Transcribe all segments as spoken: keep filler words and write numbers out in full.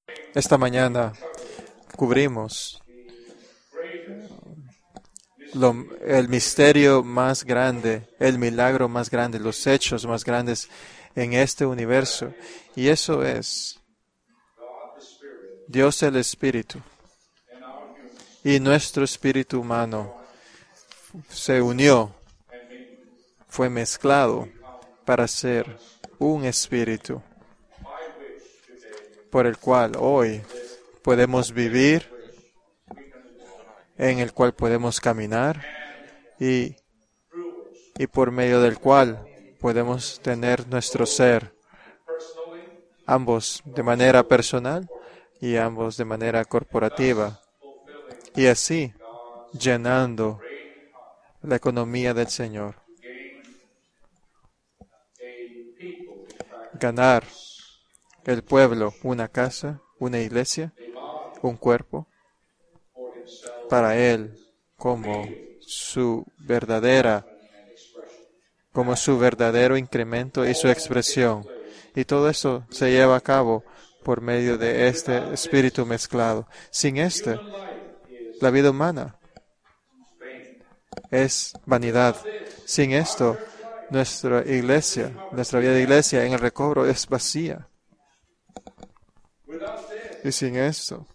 Esta mañana cubrimos lo, el misterio más grande, el milagro más grande, los hechos más grandes en este universo. Y eso es Dios el Espíritu. Y nuestro espíritu humano se unió, fue mezclado para ser un espíritu por el cual hoy podemos vivir, en el cual podemos caminar y, y por medio del cual podemos tener nuestro ser, ambos de manera personal y ambos de manera corporativa, y así llenando la economía del Señor. Ganar el pueblo, una casa, una iglesia, un cuerpo, para Él como su verdadera, como su verdadero incremento y su expresión. Y todo eso se lleva a cabo por medio de este espíritu mezclado. Sin este, la vida humana es vanidad. Sin esto, nuestra iglesia, nuestra vida de iglesia en el recobro es vacía. Y sin esto,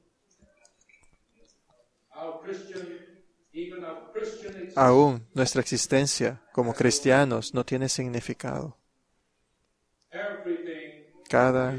aún nuestra existencia como cristianos no tiene significado. Cada,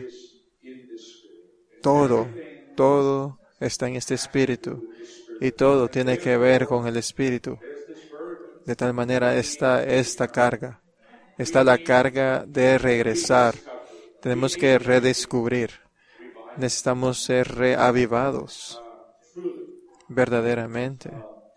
todo, todo está en este espíritu y todo tiene que ver con el espíritu. De tal manera está esta carga, está la carga de regresar. Tenemos que redescubrir. Necesitamos ser reavivados verdaderamente.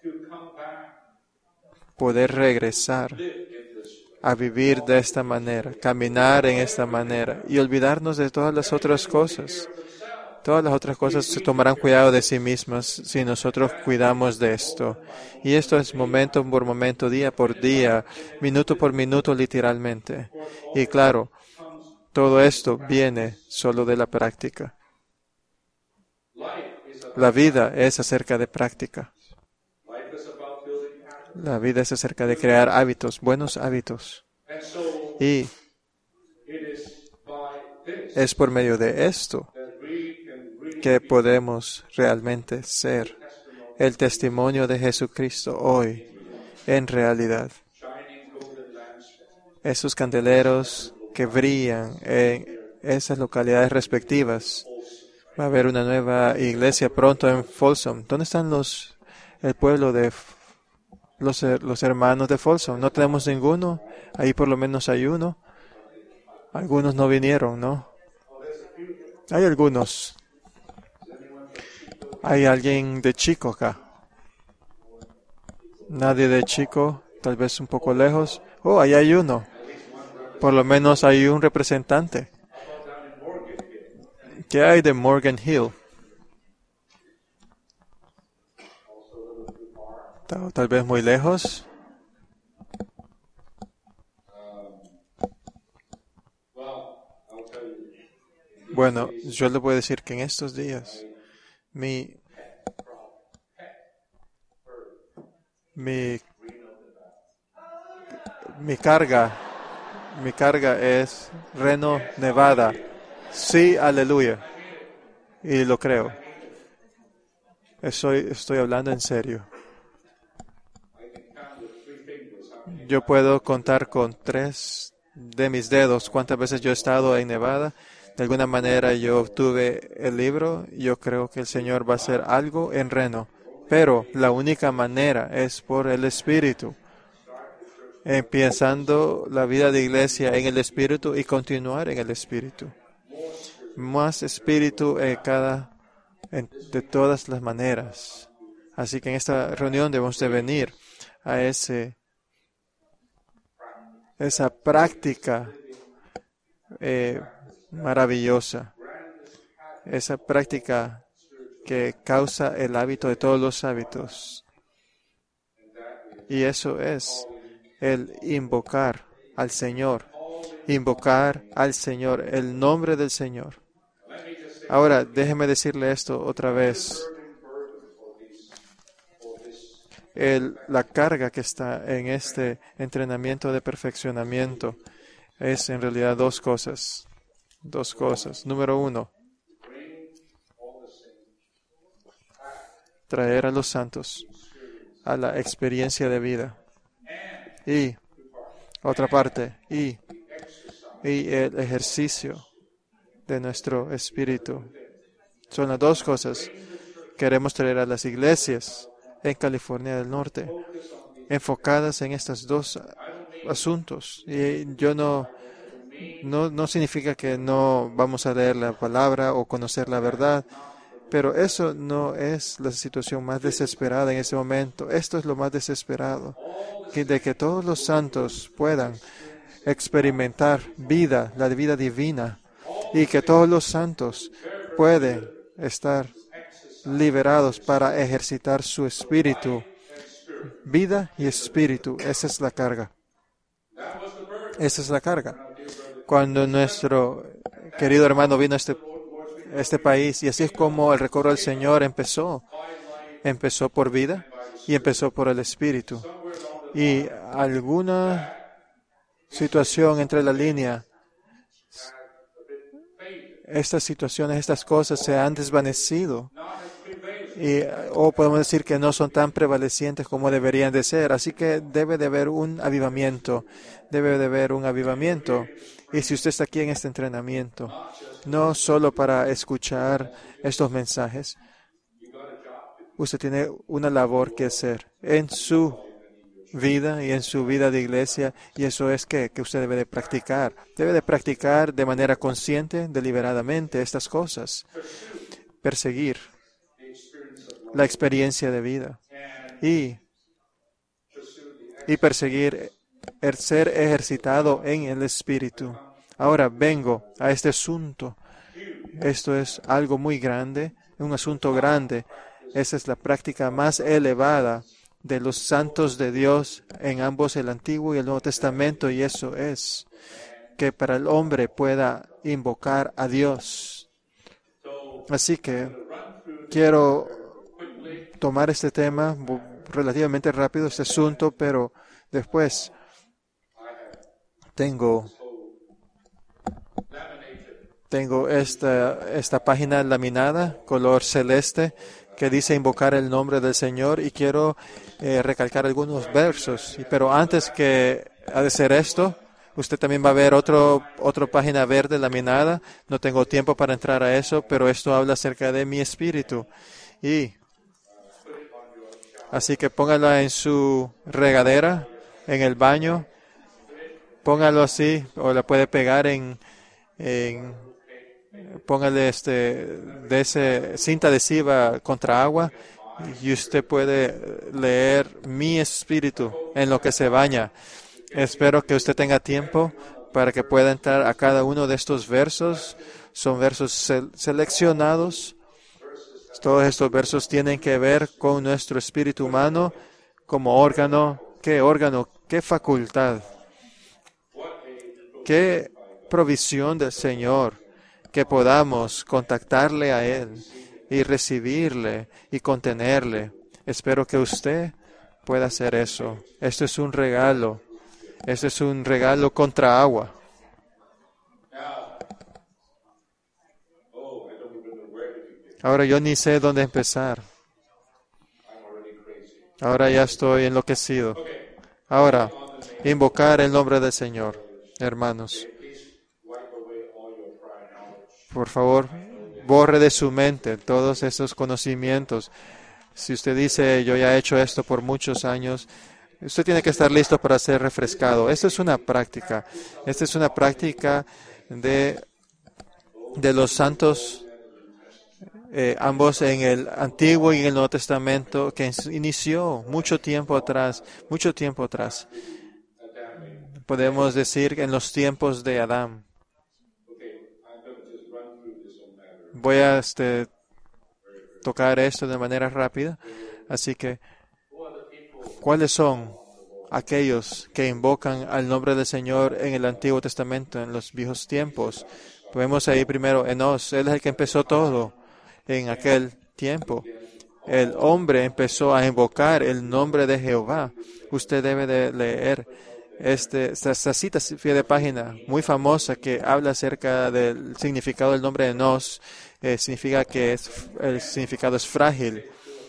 Poder regresar a vivir de esta manera, caminar en esta manera y olvidarnos de todas las otras cosas. Todas las otras cosas se tomarán cuidado de sí mismas si nosotros cuidamos de esto. Y esto es momento por momento, día por día, minuto por minuto, literalmente. Y claro, todo esto viene solo de la práctica. La vida es acerca de práctica. La vida es acerca de crear hábitos, buenos hábitos. Y es por medio de esto que podemos realmente ser el testimonio de Jesucristo hoy en realidad. Esos candeleros que brillan en esas localidades respectivas. Va a haber una nueva iglesia pronto en Folsom. ¿Dónde están los el pueblo de los, los hermanos de Folsom? No tenemos ninguno. Ahí por lo menos hay uno. Algunos no vinieron, ¿no? Hay algunos. ¿Hay alguien de Chico acá? Nadie de Chico, tal vez un poco lejos. Oh, ahí hay uno. Por lo menos hay un representante. ¿Qué hay de Morgan Hill? Tal, tal vez muy lejos. Bueno, yo le voy a decir que en estos días mi mi mi carga mi carga es Reno, Nevada. Sí, aleluya. Y lo creo. Estoy, estoy hablando en serio. Yo puedo contar con tres de mis dedos cuántas veces yo he estado en Nevada. De alguna manera yo obtuve el libro. Yo creo que el Señor va a hacer algo en Reno. Pero la única manera es por el Espíritu. Empezando la vida de iglesia en el Espíritu y continuar en el Espíritu. Más Espíritu en cada, en, de todas las maneras. Así que en esta reunión debemos de venir a ese, esa práctica eh, maravillosa. Esa práctica que causa el hábito de todos los hábitos. Y eso es el invocar al Señor, invocar al Señor, el nombre del Señor. Ahora, déjeme decirle esto otra vez. El, la carga que está en este entrenamiento de perfeccionamiento es en realidad dos cosas. Dos cosas. Número uno, traer a los santos a la experiencia de vida. Y, otra parte, y, y el ejercicio de nuestro espíritu. Son las dos cosas. Queremos traer a las iglesias en California del Norte enfocadas en estos dos asuntos. Y yo no, no, no significa que no vamos a leer la palabra o conocer la verdad, pero eso no es la situación más desesperada en ese momento. Esto es lo más desesperado, que de que todos los santos puedan experimentar vida, la vida divina, y que todos los santos pueden estar liberados para ejercitar su espíritu. Vida y espíritu, esa es la carga. Esa es la carga. Cuando nuestro querido hermano vino a este, a este país, y así es como el recorrido del Señor empezó. Empezó por vida y empezó por el espíritu. Y alguna situación entre la línea, estas situaciones, estas cosas se han desvanecido. Y, o podemos decir que no son tan prevalecientes como deberían de ser. Así que debe de haber un avivamiento. Debe de haber un avivamiento. Y si usted está aquí en este entrenamiento, no solo para escuchar estos mensajes, usted tiene una labor que hacer en su vida y en su vida de iglesia, y eso es que, que usted debe de practicar. Debe de practicar de manera consciente, deliberadamente estas cosas. Perseguir la experiencia de vida y, y perseguir el ser ejercitado en el espíritu. Ahora vengo a este asunto. Esto es algo muy grande, un asunto grande. Esa es la práctica más elevada de los santos de Dios en ambos el Antiguo y el Nuevo Testamento, y eso es que para el hombre pueda invocar a Dios. Así que quiero tomar este tema relativamente rápido, este asunto, pero después tengo tengo esta, esta página laminada, color celeste, que dice invocar el nombre del Señor, y quiero eh, recalcar algunos versos. Pero antes que ha de ser esto, usted también va a ver otro, otra página verde laminada. No tengo tiempo para entrar a eso, pero esto habla acerca de mi espíritu. Y así que póngala en su regadera, en el baño. Póngalo así, o la puede pegar en, en póngale este de ese cinta adhesiva contra agua, y usted puede leer mi espíritu en lo que se baña. Espero que usted tenga tiempo para que pueda entrar a cada uno de estos versos. Son versos se- seleccionados. Todos estos versos tienen que ver con nuestro espíritu humano como órgano. ¿Qué órgano? ¿Qué facultad? ¿Qué provisión del Señor? Que podamos contactarle a Él y recibirle y contenerle. Espero que usted pueda hacer eso. Esto es un regalo. Esto es un regalo contra agua. Ahora yo ni sé dónde empezar. Ahora ya estoy enloquecido. Ahora, invocar el nombre del Señor, hermanos. Por favor, borre de su mente todos esos conocimientos. Si usted dice, yo ya he hecho esto por muchos años, usted tiene que estar listo para ser refrescado. Esta es una práctica. Esta es una práctica de, de los santos, eh, ambos en el Antiguo y en el Nuevo Testamento, que inició mucho tiempo atrás, mucho tiempo atrás. Podemos decir en los tiempos de Adán. Voy a este, tocar esto de manera rápida. Así que, ¿cuáles son aquellos que invocan al nombre del Señor en el Antiguo Testamento, en los viejos tiempos? Vemos ahí primero Enos, él es el que empezó todo en aquel tiempo. El hombre empezó a invocar el nombre de Jehová. Usted debe de leer este, esta, esta cita pie de página muy famosa que habla acerca del significado del nombre de Enos. Eh, significa que es, el significado es frágil.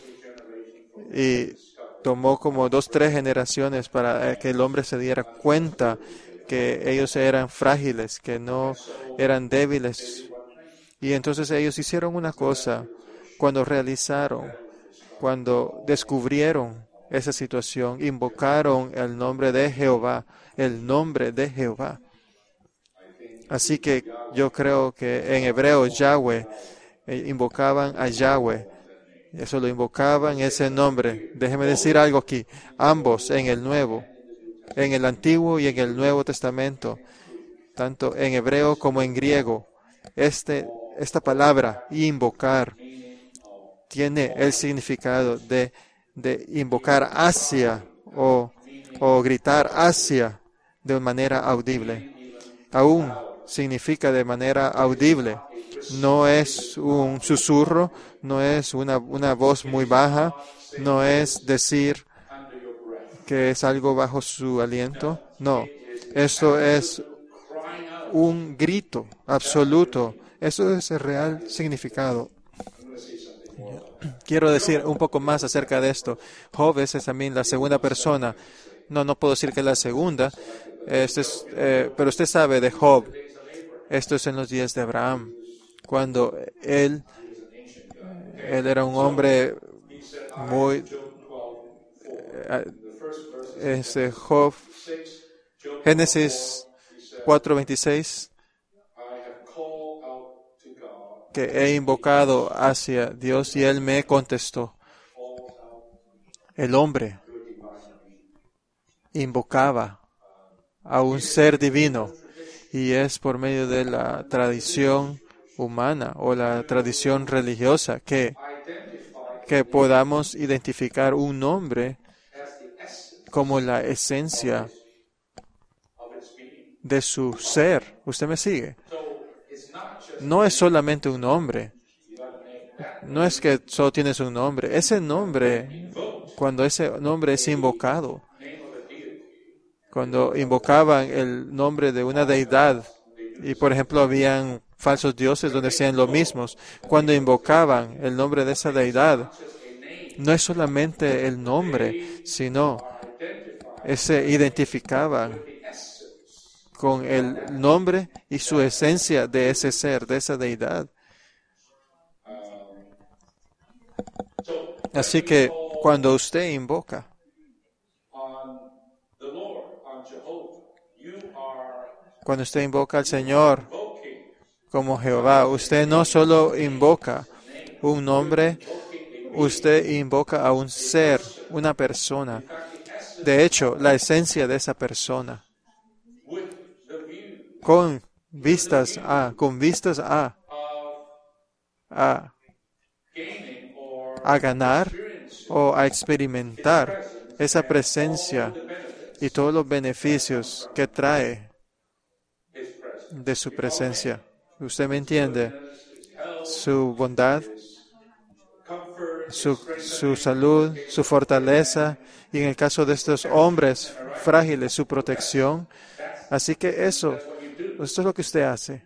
Y tomó como dos, tres generaciones para que el hombre se diera cuenta que ellos eran frágiles, que no eran débiles. Y entonces ellos hicieron una cosa cuando realizaron, cuando descubrieron esa situación, invocaron el nombre de Jehová, el nombre de Jehová. Así que yo creo que en hebreo Yahweh, eh, invocaban a Yahweh. Eso lo invocaban, ese nombre. Déjeme decir algo aquí. Ambos en el Nuevo, en el Antiguo y en el Nuevo Testamento, tanto en hebreo como en griego, este, esta palabra, invocar, tiene el significado de, de invocar hacia o, o gritar hacia de manera audible. Aún significa de manera audible. No es un susurro, no es una, una voz muy baja, no es decir que es algo bajo su aliento. No, esto es un grito absoluto. Eso es el real significado. Quiero decir un poco más acerca de esto. Job es también la segunda persona. No, no puedo decir que es la segunda, este es, eh, pero usted sabe de Job. Esto es en los días de Abraham, cuando él, él era un hombre muy... Eh, ese Job, Génesis cuatro veintiséis, que he invocado hacia Dios y Él me contestó. El hombre invocaba a un ser divino y es por medio de la tradición humana o la tradición religiosa que, que podamos identificar un nombre como la esencia de su ser. ¿Usted me sigue? No es solamente un nombre. No es que solo tienes un nombre. Ese nombre, cuando ese nombre es invocado, cuando invocaban el nombre de una deidad, y por ejemplo habían falsos dioses donde sean los mismos, cuando invocaban el nombre de esa deidad, no es solamente el nombre, sino se identificaban con el nombre y su esencia de ese ser, de esa deidad. Así que cuando usted invoca Cuando usted invoca al Señor como Jehová, usted no solo invoca un nombre, usted invoca a un ser, una persona. De hecho, la esencia de esa persona. Con vistas a, con vistas a, a, a ganar o a experimentar esa presencia y todos los beneficios que trae de su presencia. ¿Usted me entiende? Su bondad, su, su salud, su fortaleza, y en el caso de estos hombres frágiles, su protección. Así que eso, esto es lo que usted hace.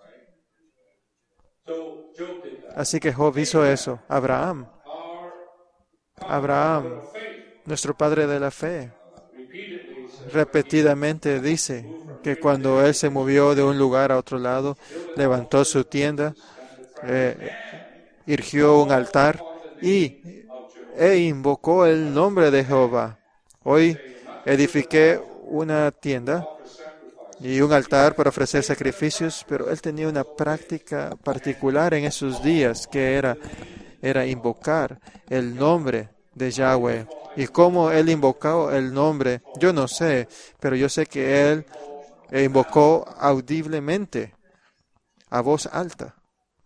Así que Job hizo eso. Abraham, Abraham, nuestro padre de la fe, repetidamente dice que cuando él se movió de un lugar a otro lado, levantó su tienda, eh, erigió un altar y e invocó el nombre de Jehová. Hoy edifiqué una tienda y un altar para ofrecer sacrificios, pero él tenía una práctica particular en esos días que era, era invocar el nombre de Yahweh. Y cómo él invocó el nombre, yo no sé, pero yo sé que él invocó audiblemente, a voz alta.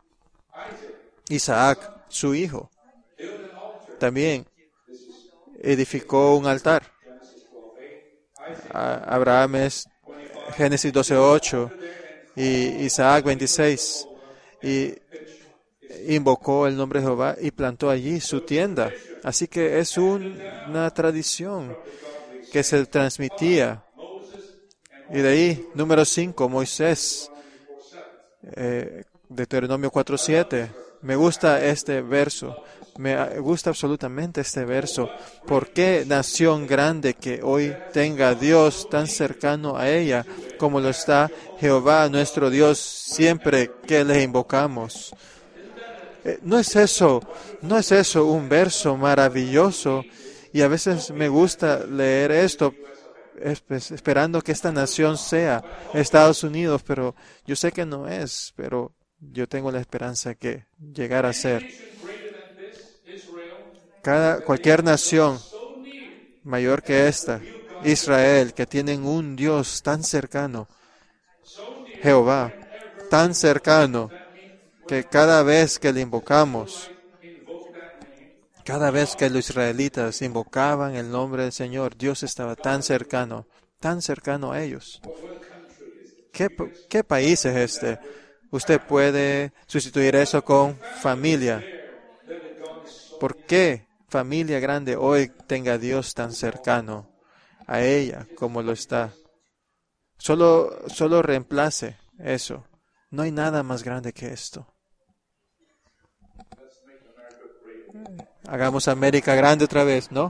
Isaac, su hijo, también edificó un altar. Abraham es Génesis doce ocho. Y Isaac veintiséis, y invocó el nombre de Jehová y plantó allí su tienda. Así que es un- una tradición que se transmitía. Y de ahí, número cinco, Moisés, eh, Deuteronomio cuatro siete. Me gusta este verso. Me gusta absolutamente este verso. ¿Por qué nación grande que hoy tenga a Dios tan cercano a ella como lo está Jehová, nuestro Dios, siempre que le invocamos? Eh, ¿No es eso, no es eso un verso maravilloso? Y a veces me gusta leer esto espe- esperando que esta nación sea Estados Unidos, pero yo sé que no es, pero yo tengo la esperanza que llegara a ser. Cada, cualquier nación mayor que esta, Israel, que tienen un Dios tan cercano, Jehová, tan cercano, que cada vez que le invocamos, cada vez que los israelitas invocaban el nombre del Señor, Dios estaba tan cercano, tan cercano a ellos. ¿Qué, p- qué país es este? Usted puede sustituir eso con familia. ¿Por qué familia grande hoy tenga a Dios tan cercano a ella como lo está? Solo, solo reemplace eso. No hay nada más grande que esto. Hagamos América grande otra vez, ¿no?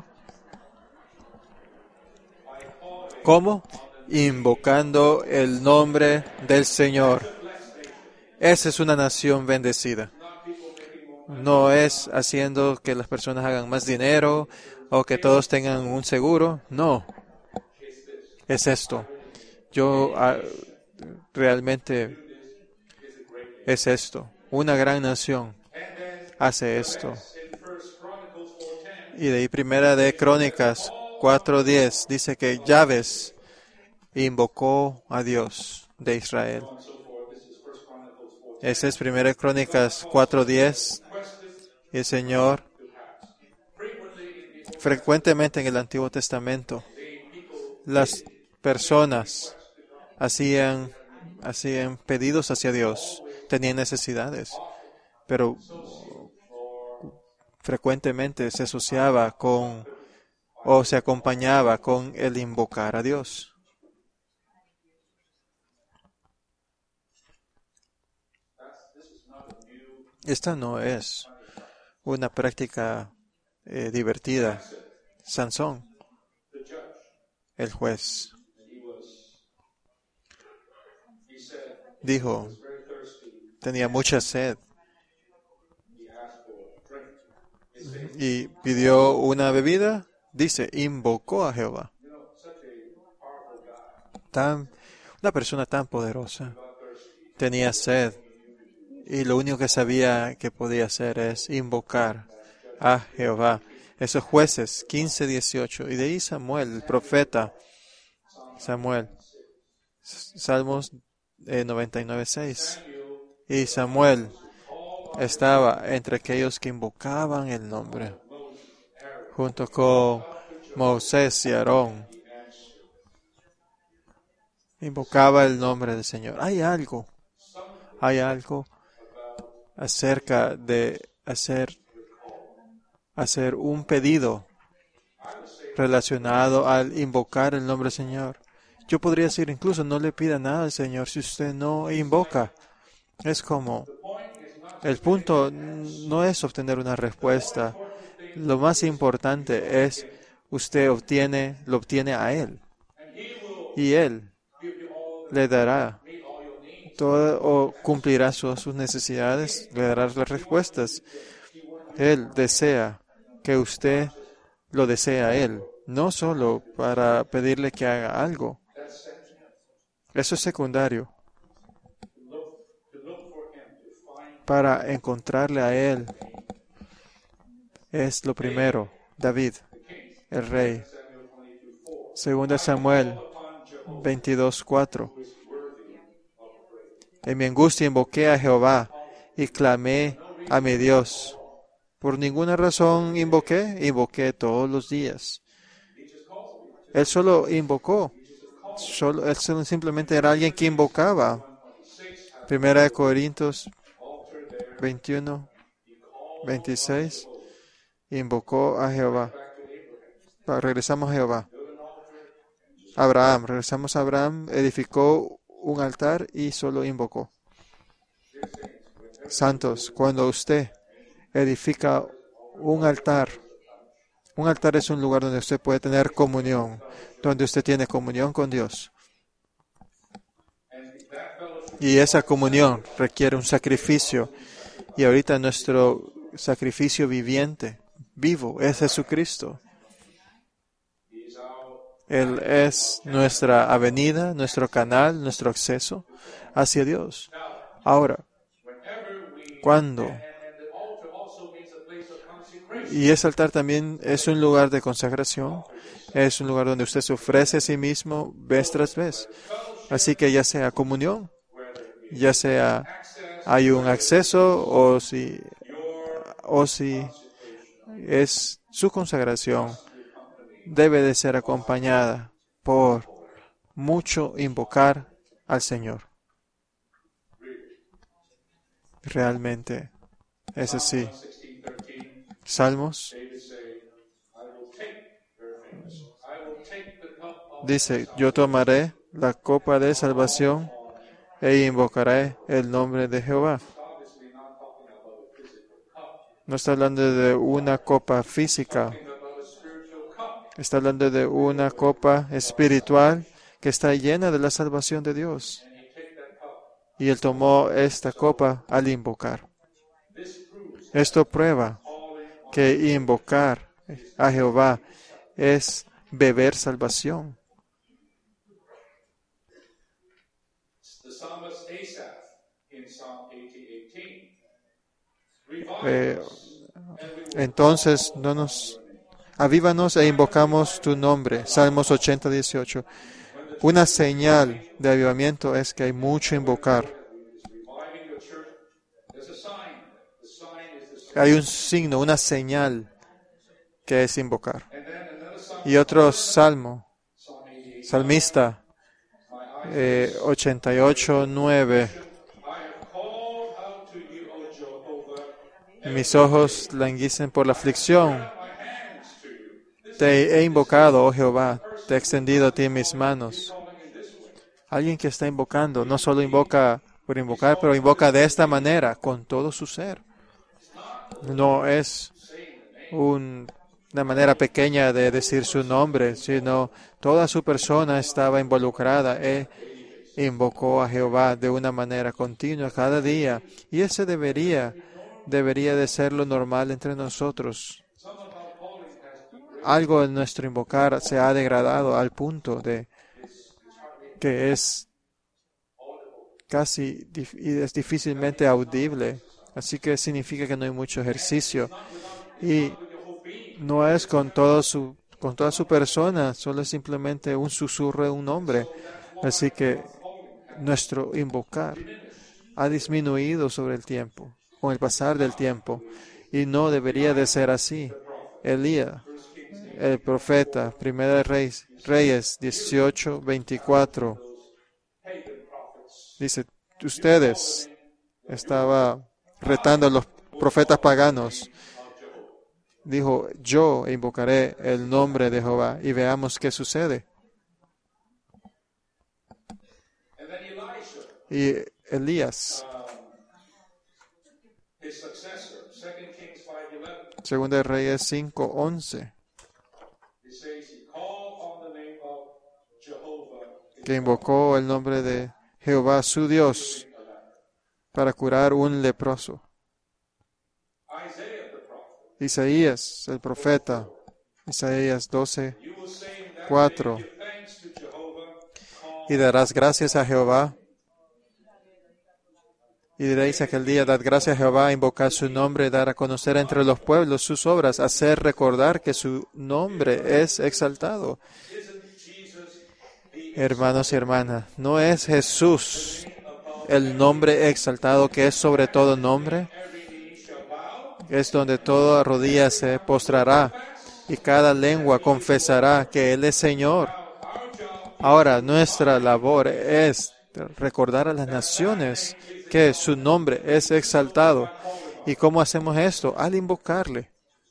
¿Cómo? Invocando el nombre del Señor. Esa es una nación bendecida. No es haciendo que las personas hagan más dinero o que todos tengan un seguro. No, es esto. Yo ah, realmente es esto. Una gran nación hace esto. Y de ahí primera de Crónicas cuatro diez dice que Jabes invocó a Dios de Israel. Esa es primera de Crónicas cuatro diez. Y el Señor frecuentemente en el Antiguo Testamento las personas hacían, hacían pedidos hacia Dios, tenían necesidades, pero frecuentemente se asociaba con o se acompañaba con el invocar a Dios. Esta no es una práctica eh, divertida. Sansón, el juez, dijo, tenía mucha sed y pidió una bebida. Dice, invocó a Jehová. Tan, una persona tan poderosa tenía sed y lo único que sabía que podía hacer es invocar a Jehová. Esos jueces quince dieciocho. Y de ahí Samuel, el profeta Samuel, Salmos eh, noventa y nueve seis. Y Samuel estaba entre aquellos que invocaban el nombre, junto con Moisés y Aarón. Invocaba el nombre del Señor. Hay algo, hay algo acerca de hacer, hacer un pedido relacionado al invocar el nombre del Señor. Yo podría decir incluso no le pida nada al Señor si usted no invoca. Es como, el punto no es obtener una respuesta. Lo más importante es usted obtiene, lo obtiene a Él. Y Él le dará todo o cumplirá sus, sus necesidades, le dará las respuestas. Él desea que usted lo desee a Él, no solo para pedirle que haga algo. Eso es secundario. Para encontrarle a Él es lo primero. David, el rey. Segunda Samuel veintidós cuatro. En mi angustia invoqué a Jehová y clamé a mi Dios. Por ninguna razón invoqué, invoqué todos los días. Él solo invocó. Solo, él solo simplemente era alguien que invocaba. Primera de Corintios veintiuno, veintiséis. Invocó a Jehová. Regresamos a Jehová. Abraham, regresamos a Abraham, edificó un altar y solo invocó. Santos, cuando usted edifica un altar, un altar es un lugar donde usted puede tener comunión, donde usted tiene comunión con Dios. Y esa comunión requiere un sacrificio. Y ahorita nuestro sacrificio viviente, vivo, es Jesucristo. Él es nuestra avenida, nuestro canal, nuestro acceso hacia Dios. Ahora, cuando, y ese altar también es un lugar de consagración, es un lugar donde usted se ofrece a sí mismo vez tras vez. Así que ya sea comunión, ya sea hay un acceso o si, o si es su consagración, debe de ser acompañada por mucho invocar al Señor. Realmente es así. Salmos dice, yo tomaré la copa de salvación e invocaré el nombre de Jehová. No está hablando de una copa física. Está hablando de una copa espiritual que está llena de la salvación de Dios. Y él tomó esta copa al invocar. Esto prueba que invocar a Jehová es beber salvación. Eh, entonces, no nos avívanos e invocamos tu nombre. Salmos ochenta, dieciocho. Una señal de avivamiento es que hay mucho invocar. Hay un signo, una señal que es invocar. Y otro salmo, salmista, eh, ochenta y ocho, nueve. Mis ojos languicen por la aflicción. Te he invocado, oh Jehová, te he extendido a ti mis manos. Alguien que está invocando, no solo invoca por invocar, pero invoca de esta manera, con todo su ser. No es un, una manera pequeña de decir su nombre, sino toda su persona estaba involucrada. Él invocó a Jehová de una manera continua cada día. Y ese debería, debería de ser lo normal entre nosotros. Algo en nuestro invocar se ha degradado al punto de que es casi y es difícilmente audible. Así que significa que no hay mucho ejercicio. Y no es con todo su, con toda su persona, solo es simplemente un susurro de un nombre. Así que nuestro invocar ha disminuido sobre el tiempo, con el pasar del tiempo. Y no debería de ser así. Elías, el profeta, Primera de Reyes, Reyes dieciocho, veinticuatro, dice, ustedes estaba retando a los profetas paganos. Dijo, yo invocaré el nombre de Jehová y veamos qué sucede. Y Elías, Segunda de Reyes cinco, once, que invocó el nombre de Jehová su Dios para curar un leproso. Isaías, el profeta, Isaías doce, cuatro. Y darás gracias a Jehová. Y diréis aquel día, dad gracias a Jehová, invocar su nombre, dar a conocer entre los pueblos sus obras, hacer recordar que su nombre es exaltado. Hermanos y hermanas, ¿no es Jesús el nombre exaltado que es sobre todo nombre? Es donde toda rodilla se postrará y cada lengua confesará que Él es Señor. Ahora, nuestra labor es recordar a las naciones que su nombre es exaltado. ¿Y cómo hacemos esto? Al invocarle.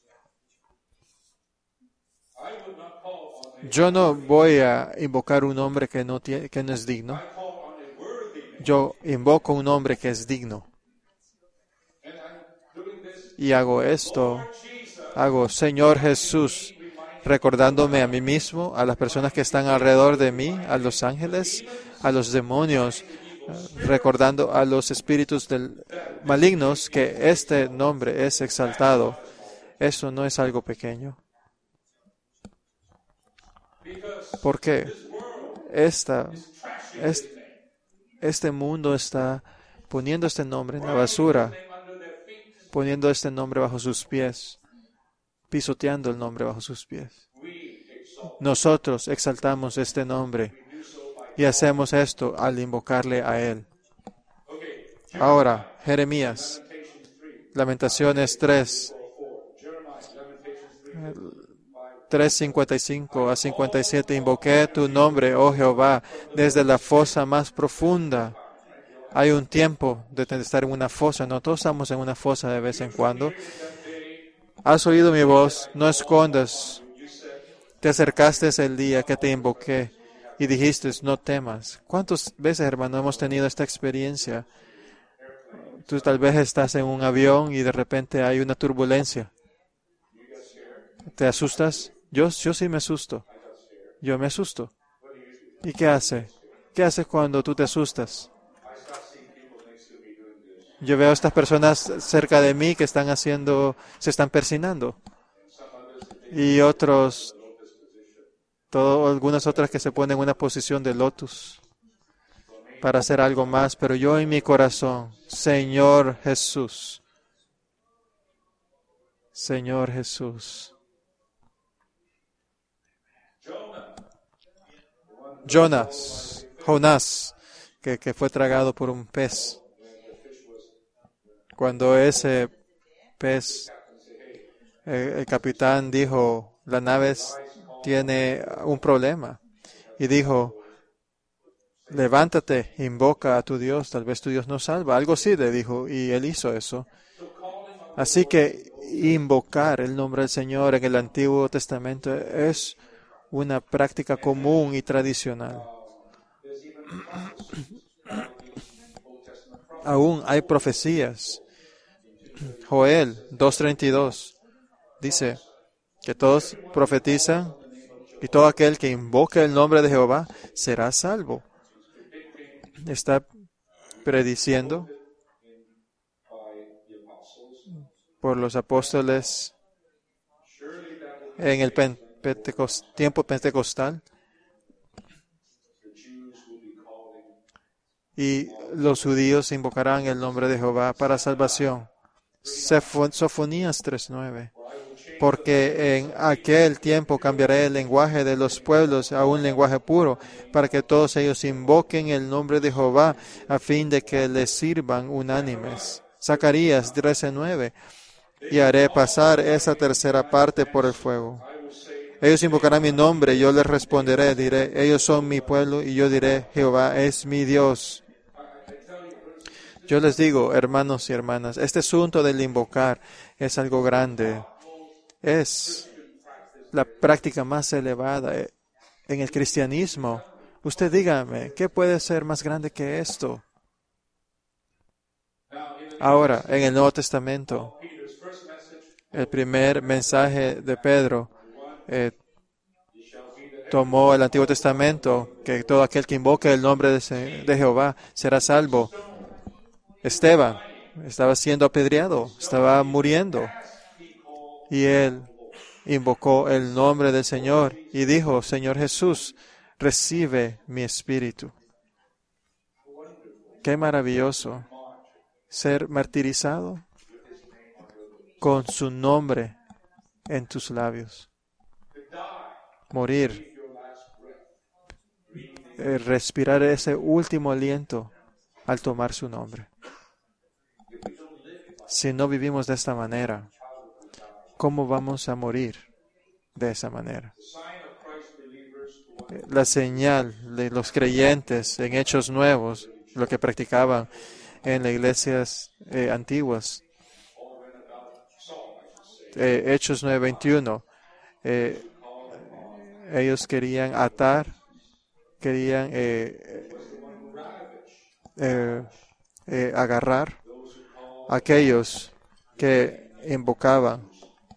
Yo no voy a invocar un hombre que no, tiene, que no es digno. Yo invoco un hombre que es digno. Y hago esto, hago Señor Jesús, recordándome a mí mismo, a las personas que están alrededor de mí, a los ángeles, a los demonios, recordando a los espíritus del, malignos que este nombre es exaltado. Eso no es algo pequeño. ¿Por qué? Esta, es, este mundo está poniendo este nombre en la basura, poniendo este nombre bajo sus pies, pisoteando el nombre bajo sus pies. Nosotros exaltamos este nombre y hacemos esto al invocarle a Él. Ahora, Jeremías, Lamentaciones tres, tres, cincuenta y cinco a cincuenta y siete. Invoqué tu nombre, oh Jehová, desde la fosa más profunda. Hay un tiempo de estar en una fosa, no todos estamos en una fosa de vez en cuando. Has oído mi voz, no escondas. Te acercaste el día que te invoqué y dijiste, no temas. ¿Cuántas veces, hermano, hemos tenido esta experiencia? Tú tal vez estás en un avión y de repente hay una turbulencia. ¿Te asustas? Yo, yo sí me asusto. Yo me asusto. ¿Y qué hace? ¿Qué haces cuando tú te asustas? Yo veo a estas personas cerca de mí que están haciendo, se están persinando. Y otros, todo, algunas otras que se ponen en una posición de lotus para hacer algo más. Pero yo en mi corazón, Señor Jesús, Señor Jesús. Jonas, Jonás, que, que fue tragado por un pez. Cuando ese pez, eh, el capitán dijo, la nave tiene un problema. Y dijo, levántate, invoca a tu Dios, tal vez tu Dios nos salva. Algo así le dijo, y él hizo eso. Así que invocar el nombre del Señor en el Antiguo Testamento es una práctica común y tradicional. Aún hay profecías. Joel dos treinta y dos dice que todos profetizan y todo aquel que invoque el nombre de Jehová será salvo. Está prediciendo por los apóstoles en el Pentecost, tiempo pentecostal. Y los judíos invocarán el nombre de Jehová para salvación. Sofonías tres nueve. Porque en aquel tiempo cambiaré el lenguaje de los pueblos a un lenguaje puro, para que todos ellos invoquen el nombre de Jehová, a fin de que les sirvan unánimes. Zacarías trece nueve. Y haré pasar esa tercera parte por el fuego. Ellos invocarán mi nombre, y yo les responderé, diré, ellos son mi pueblo, y yo diré, Jehová es mi Dios. Yo les digo, hermanos y hermanas, este asunto del invocar es algo grande. Es la práctica más elevada en el cristianismo. Usted dígame, ¿qué puede ser más grande que esto? Ahora, en el Nuevo Testamento, el primer mensaje de Pedro eh, tomó el Antiguo Testamento, que todo aquel que invoque el nombre de, de Jehová será salvo. Esteban estaba siendo apedreado, estaba muriendo, y él invocó el nombre del Señor y dijo, Señor Jesús, recibe mi espíritu. Qué maravilloso ser martirizado con su nombre en tus labios. Morir, eh, respirar ese último aliento al tomar su nombre. Si no vivimos de esta manera, ¿cómo vamos a morir de esa manera? La señal de los creyentes en Hechos Nuevos, lo que practicaban, en las iglesias eh, antiguas. Eh, Hechos nueve veintiuno. Eh, ellos querían atar, querían eh, eh, eh, agarrar a aquellos que invocaban.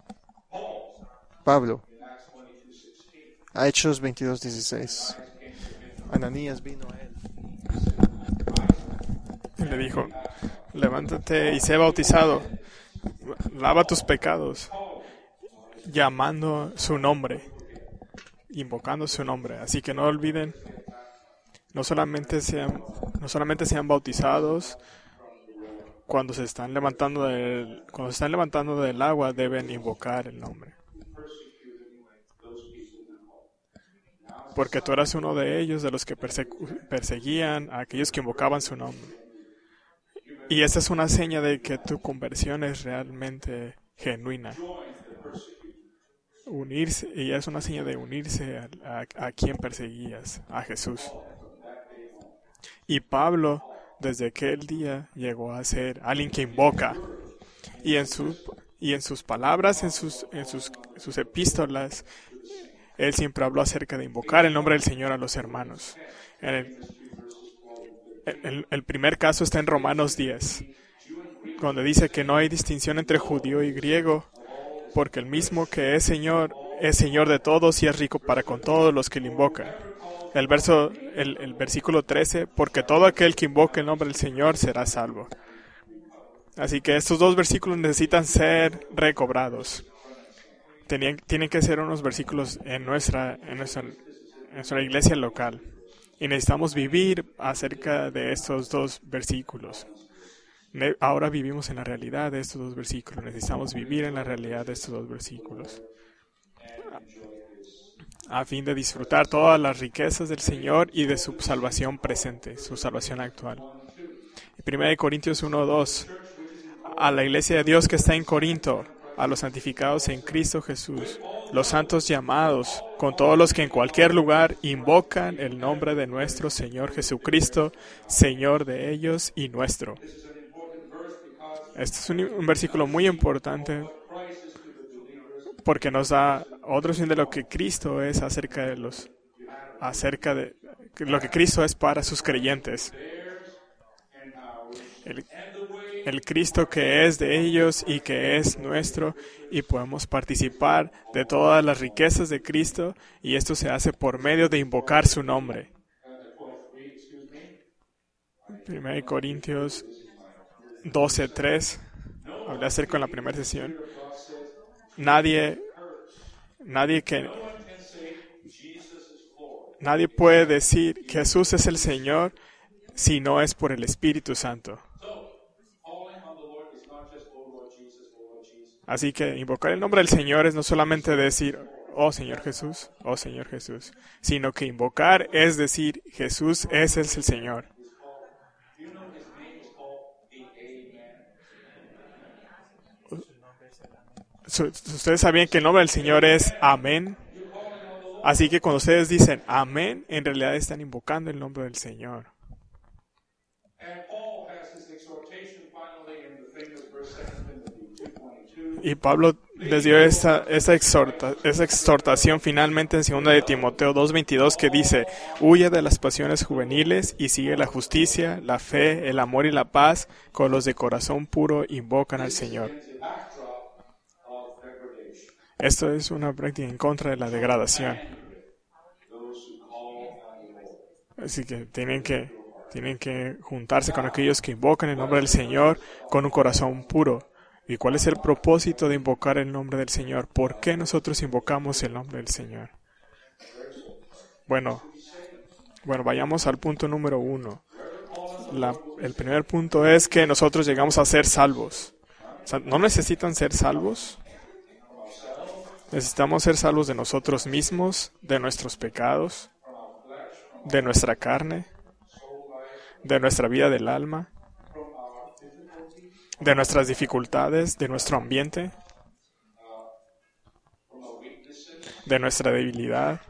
Pablo, a Hechos veintidós dieciséis. Ananías vino a él. Y le dijo, levántate y sé bautizado, lava tus pecados, llamando su nombre, invocando su nombre. Así que no olviden, no solamente sean, no solamente sean bautizados, cuando se están levantando del, cuando se están levantando del agua deben invocar el nombre. Porque tú eras uno de ellos, de los que perse- perseguían a aquellos que invocaban su nombre. Y esa es una seña de que tu conversión es realmente genuina. Unirse, y es una seña de unirse a, a, a quien perseguías, a Jesús. Y Pablo, desde aquel día, llegó a ser alguien que invoca. Y en, su, y en sus palabras, en sus, en sus, sus epístolas, él siempre habló acerca de invocar el nombre del Señor a los hermanos. En el, el, el primer caso está en Romanos diez, donde dice que no hay distinción entre judío y griego, porque el mismo que es Señor, es Señor de todos y es rico para con todos los que le invocan. El, verso, el, el versículo trece, porque todo aquel que invoque el nombre del Señor será salvo. Así que estos dos versículos necesitan ser recobrados. Tenían, tienen que ser unos versículos en nuestra, en nuestra, en nuestra iglesia local. Y necesitamos vivir acerca de estos dos versículos. Ahora vivimos en la realidad de estos dos versículos. Necesitamos vivir en la realidad de estos dos versículos. A fin de disfrutar todas las riquezas del Señor y de su salvación presente, su salvación actual. primera de Corintios uno dos. A la iglesia de Dios que está en Corinto, a los santificados en Cristo Jesús, los santos llamados, con todos los que en cualquier lugar invocan el nombre de nuestro Señor Jesucristo, Señor de ellos y nuestro. Este es un, un versículo muy importante porque nos da otro fin de lo que Cristo es acerca de los, acerca de lo que Cristo es para sus creyentes. El, el Cristo que es de ellos y que es nuestro, y podemos participar de todas las riquezas de Cristo, y esto se hace por medio de invocar su nombre. primera de Corintios doce tres, hablé acerca en la primera sesión. Nadie, nadie que, nadie puede decir que Jesús es el Señor si no es por el Espíritu Santo. Así que invocar el nombre del Señor es no solamente decir, oh Señor Jesús, oh Señor Jesús, sino que invocar es decir, Jesús es el Señor. Ustedes sabían que el nombre del Señor es Amén. Así que cuando ustedes dicen Amén, en realidad están invocando el nombre del Señor. Y Pablo les dio esa, esa, exhorta, esa exhortación finalmente en segunda de Timoteo dos veintidós, que dice: huye de las pasiones juveniles y sigue la justicia, la fe, el amor y la paz, con los de corazón puro invocan al Señor. Esto es una práctica en contra de la degradación. Así que tienen que, tienen que juntarse con aquellos que invocan el nombre del Señor con un corazón puro. ¿Y cuál es el propósito de invocar el nombre del Señor? ¿Por qué nosotros invocamos el nombre del Señor? Bueno, bueno, vayamos al punto número uno. La, el primer punto es que nosotros llegamos a ser salvos. O sea, ¿no necesitan ser salvos? Necesitamos ser salvos de nosotros mismos, de nuestros pecados, de nuestra carne, de nuestra vida del alma, de nuestras dificultades, de nuestro ambiente, de nuestra debilidad,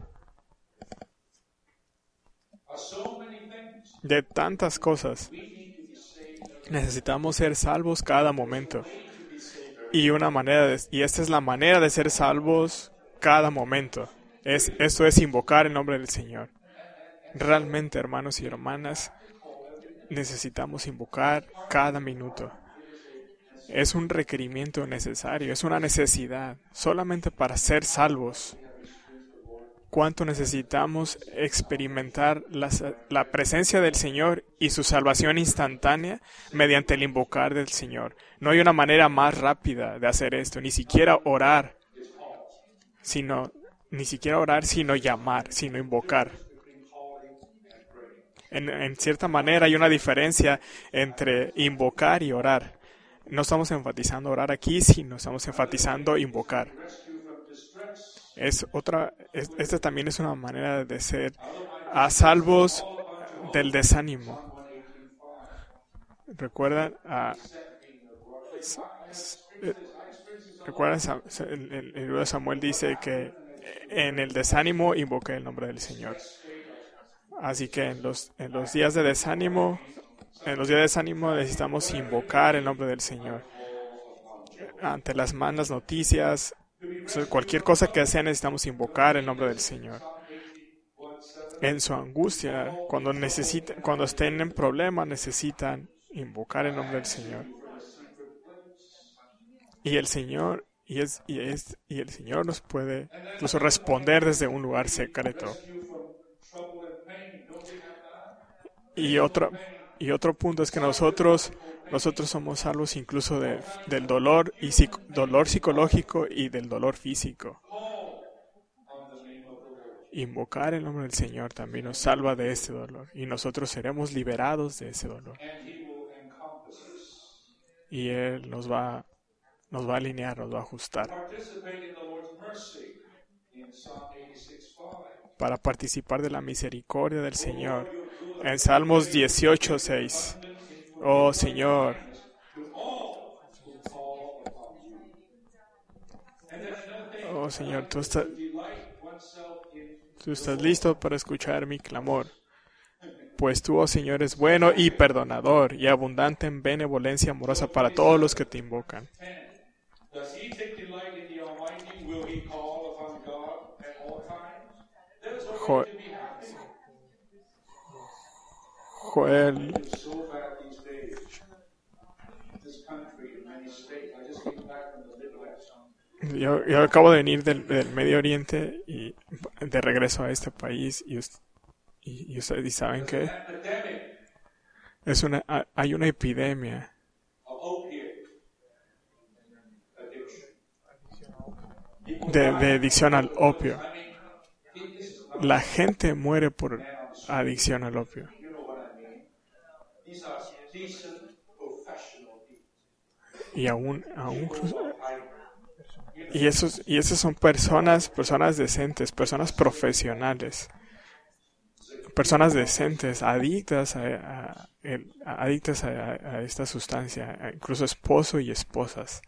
de tantas cosas. Necesitamos ser salvos cada momento. Y una manera de, y esta es la manera de ser salvos cada momento. Es, esto es invocar el nombre del Señor. Realmente, hermanos y hermanas, necesitamos invocar cada minuto. Es un requerimiento necesario, es una necesidad, solamente para ser salvos. ¿Cuánto necesitamos experimentar la, la presencia del Señor y su salvación instantánea mediante el invocar del Señor? No hay una manera más rápida de hacer esto, ni siquiera orar, sino, ni siquiera orar, sino llamar, sino invocar. En, en cierta manera hay una diferencia entre invocar y orar. No estamos enfatizando orar aquí, sino estamos enfatizando invocar. Es otra, es, esta también es una manera de ser a salvos del desánimo. ¿Recuerdan? Uh, ¿Recuerdan? El, el, el libro de Samuel dice que en el desánimo invoqué el nombre del Señor. Así que en los, en los días de desánimo, en los días de desánimo necesitamos invocar el nombre del Señor. Ante las malas noticias, cualquier cosa que sea, necesitamos invocar el nombre del Señor. En su angustia, cuando necesiten, cuando estén en problemas, necesitan invocar el nombre del Señor. Y el Señor, y es, y es, y el Señor nos puede incluso responder desde un lugar secreto. Y otro, y otro punto es que nosotros, nosotros somos salvos incluso de, del dolor, y psico, dolor psicológico y del dolor físico. Invocar el nombre del Señor también nos salva de ese dolor, y nosotros seremos liberados de ese dolor. Y Él nos va, nos va a alinear, nos va a ajustar. Para participar de la misericordia del Señor. En Salmos dieciocho seis. Oh Señor, oh Señor, tú estás, tú estás listo para escuchar mi clamor. Pues tú, oh Señor, es bueno y perdonador y abundante en benevolencia amorosa para todos los que te invocan. Jo- Joel Yo, yo acabo de venir del, del Medio Oriente y de regreso a este país y, y, y ustedes saben que es una, hay una epidemia de, de adicción al opio. La gente muere por adicción al opio. Y aún, aún y esos, y esas son personas, personas decentes, personas profesionales, personas decentes, adictas a, a, a adictas a, a esta sustancia, incluso esposo y esposas.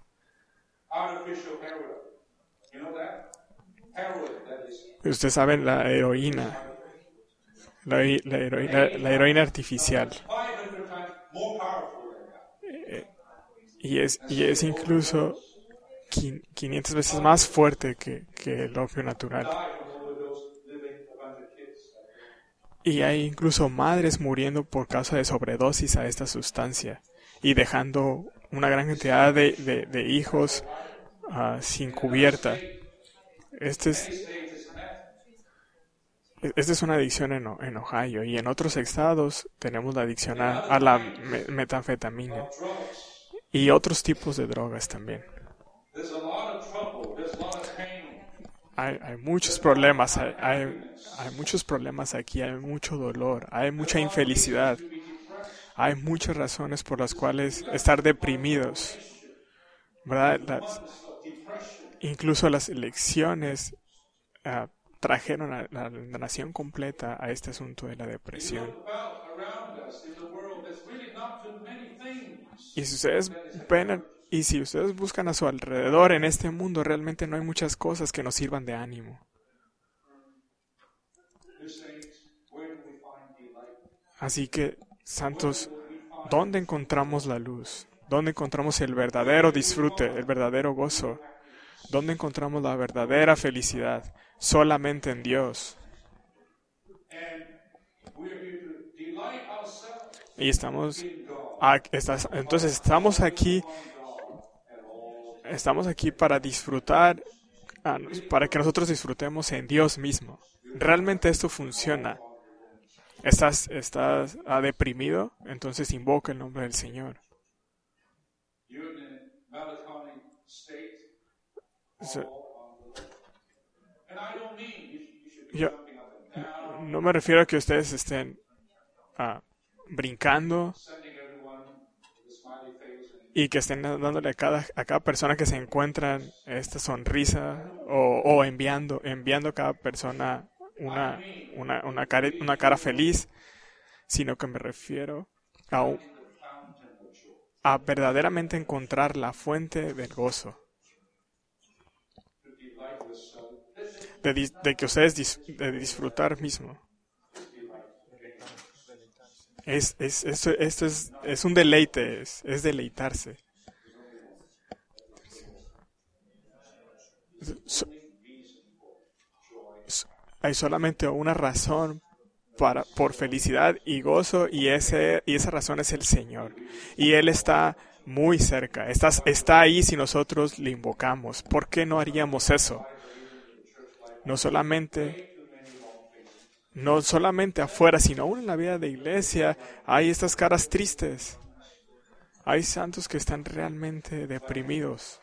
Ustedes saben la heroína, la, la, heroína, la heroína artificial. Eh, y es, y es incluso quinientas veces más fuerte que, que el opio natural. Y hay incluso madres muriendo por causa de sobredosis a esta sustancia y dejando una gran cantidad de, de, de hijos uh, sin cubierta. Este es, esta es una adicción en, en Ohio, y en otros estados tenemos la adicción a, a la me, metanfetamina y otros tipos de drogas también. Hay, hay muchos problemas, hay, hay, hay muchos problemas aquí, hay mucho dolor, hay mucha infelicidad, hay muchas razones por las cuales estar deprimidos, ¿verdad? Las, incluso las elecciones uh, trajeron a la, la nación completa a este asunto de la depresión. Y si ustedes ven, y si ustedes buscan a su alrededor en este mundo, realmente no hay muchas cosas que nos sirvan de ánimo. Así que, santos, ¿Dónde encontramos la luz? ¿Dónde encontramos el verdadero disfrute, el verdadero gozo? ¿Dónde encontramos la verdadera felicidad? Solamente en Dios. Y estamos, entonces estamos aquí, estamos aquí para disfrutar, para que nosotros disfrutemos en Dios mismo. Realmente esto funciona. ¿Estás, estás deprimido? Entonces invoca el nombre del Señor. Yo no me refiero a que ustedes estén uh, brincando y que estén dándole a cada, a cada persona que se encuentran esta sonrisa o, o enviando, enviando a cada persona una, una, una, cara, una cara feliz, sino que me refiero a, un, a verdaderamente encontrar la fuente del gozo. De, de que ustedes dis, de disfrutar mismo. Es, es, esto, esto es, es un deleite, es, es deleitarse. So, so, hay solamente una razón para, por felicidad y gozo, y, ese, y esa razón es el Señor. Y Él está muy cerca, está, está ahí si nosotros le invocamos. ¿Por qué no haríamos eso? No solamente, no solamente afuera, sino aún en la vida de iglesia hay estas caras tristes. Hay santos que están realmente deprimidos.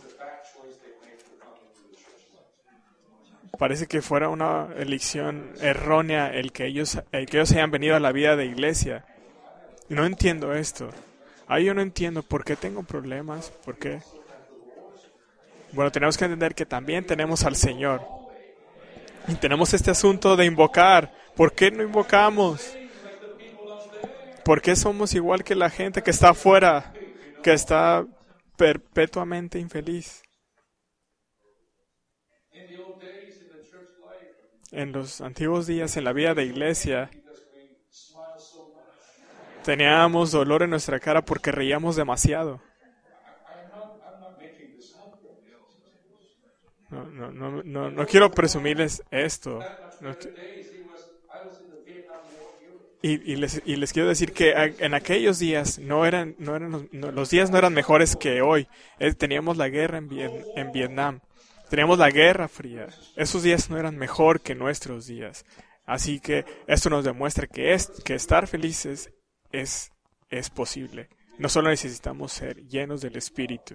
Parece que fuera una elección errónea el que ellos, el que ellos hayan venido a la vida de iglesia. No entiendo esto. Ahí yo no entiendo por qué tengo problemas, por qué. Bueno, tenemos que entender que también tenemos al Señor. Y tenemos este asunto de invocar. ¿Por qué no invocamos? ¿Por qué somos igual que la gente que está afuera, que está perpetuamente infeliz? En los antiguos días, en la vida de iglesia, teníamos dolor en nuestra cara porque reíamos demasiado. No, no, no, no, no quiero presumirles esto. No, y, y, les, y les quiero decir que en aquellos días no eran, no eran los, no, los días no eran mejores que hoy. Eh, teníamos la guerra en, Viet, en Vietnam. Teníamos la Guerra Fría. Esos días no eran mejor que nuestros días. Así que esto nos demuestra que, es, que estar felices es, es posible. No solo necesitamos ser llenos del Espíritu.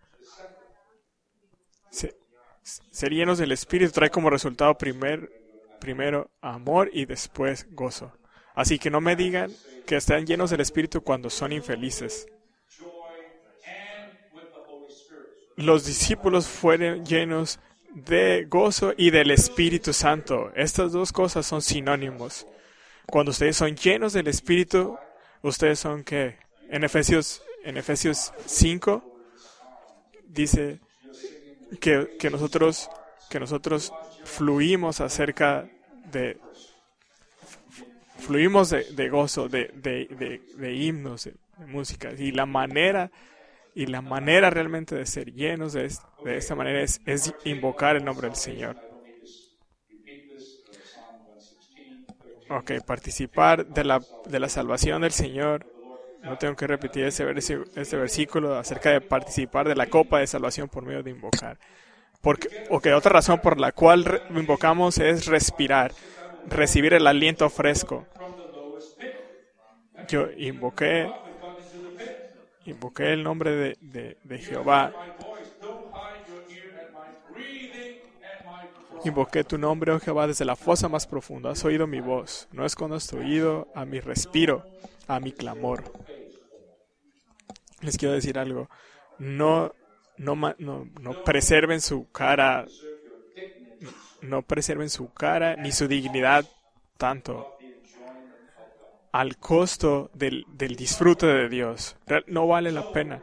Sí. Ser llenos del Espíritu trae como resultado primer, primero amor y después gozo. Así que no me digan que están llenos del Espíritu cuando son infelices. Los discípulos fueron llenos de gozo y del Espíritu Santo. Estas dos cosas son sinónimos. Cuando ustedes son llenos del Espíritu, ustedes son ¿qué? En Efesios, en Efesios cinco dice que, que nosotros que nosotros fluimos acerca de fluimos de, de gozo, de, de, de, de himnos, de, de música. Y la manera y la manera realmente de ser llenos de, es, de esta manera es, es invocar el nombre del Señor. Ok, participar de la, de la salvación del Señor. No tengo que repetir ese, versi- ese versículo acerca de participar de la copa de salvación por medio de invocar. Porque, ok, otra razón por la cual re- invocamos es respirar, recibir el aliento fresco. Yo invoqué, invoqué el nombre de, de, de Jehová. Invoqué tu nombre, oh Jehová, desde la fosa más profunda. Has oído mi voz. No escondas tu oído a mi respiro, a mi clamor. Les quiero decir algo. No, no, no, no preserven su cara, no preserven su cara ni su dignidad tanto al costo del, del disfrute de Dios. No vale la pena.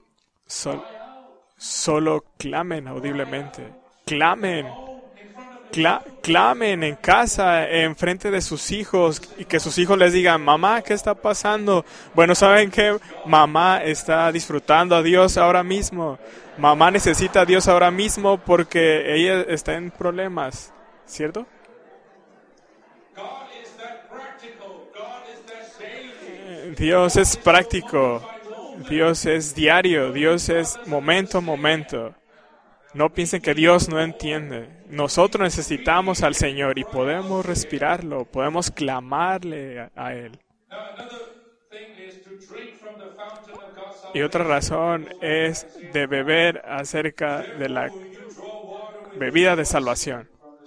Sol, solo clamen audiblemente. Clamen cla- clamen en casa, en frente de sus hijos, y que sus hijos les digan, mamá, ¿qué está pasando? Bueno, ¿saben qué? Mamá está disfrutando a Dios ahora mismo. Mamá necesita a Dios ahora mismo porque ella está en problemas, ¿cierto? Dios es práctico, Dios es diario, Dios es momento a momento. No piensen que Dios no entiende. Nosotros necesitamos al Señor y podemos respirarlo, podemos clamarle a, a Él. Y otra razón es de beber acerca de la bebida de salvación.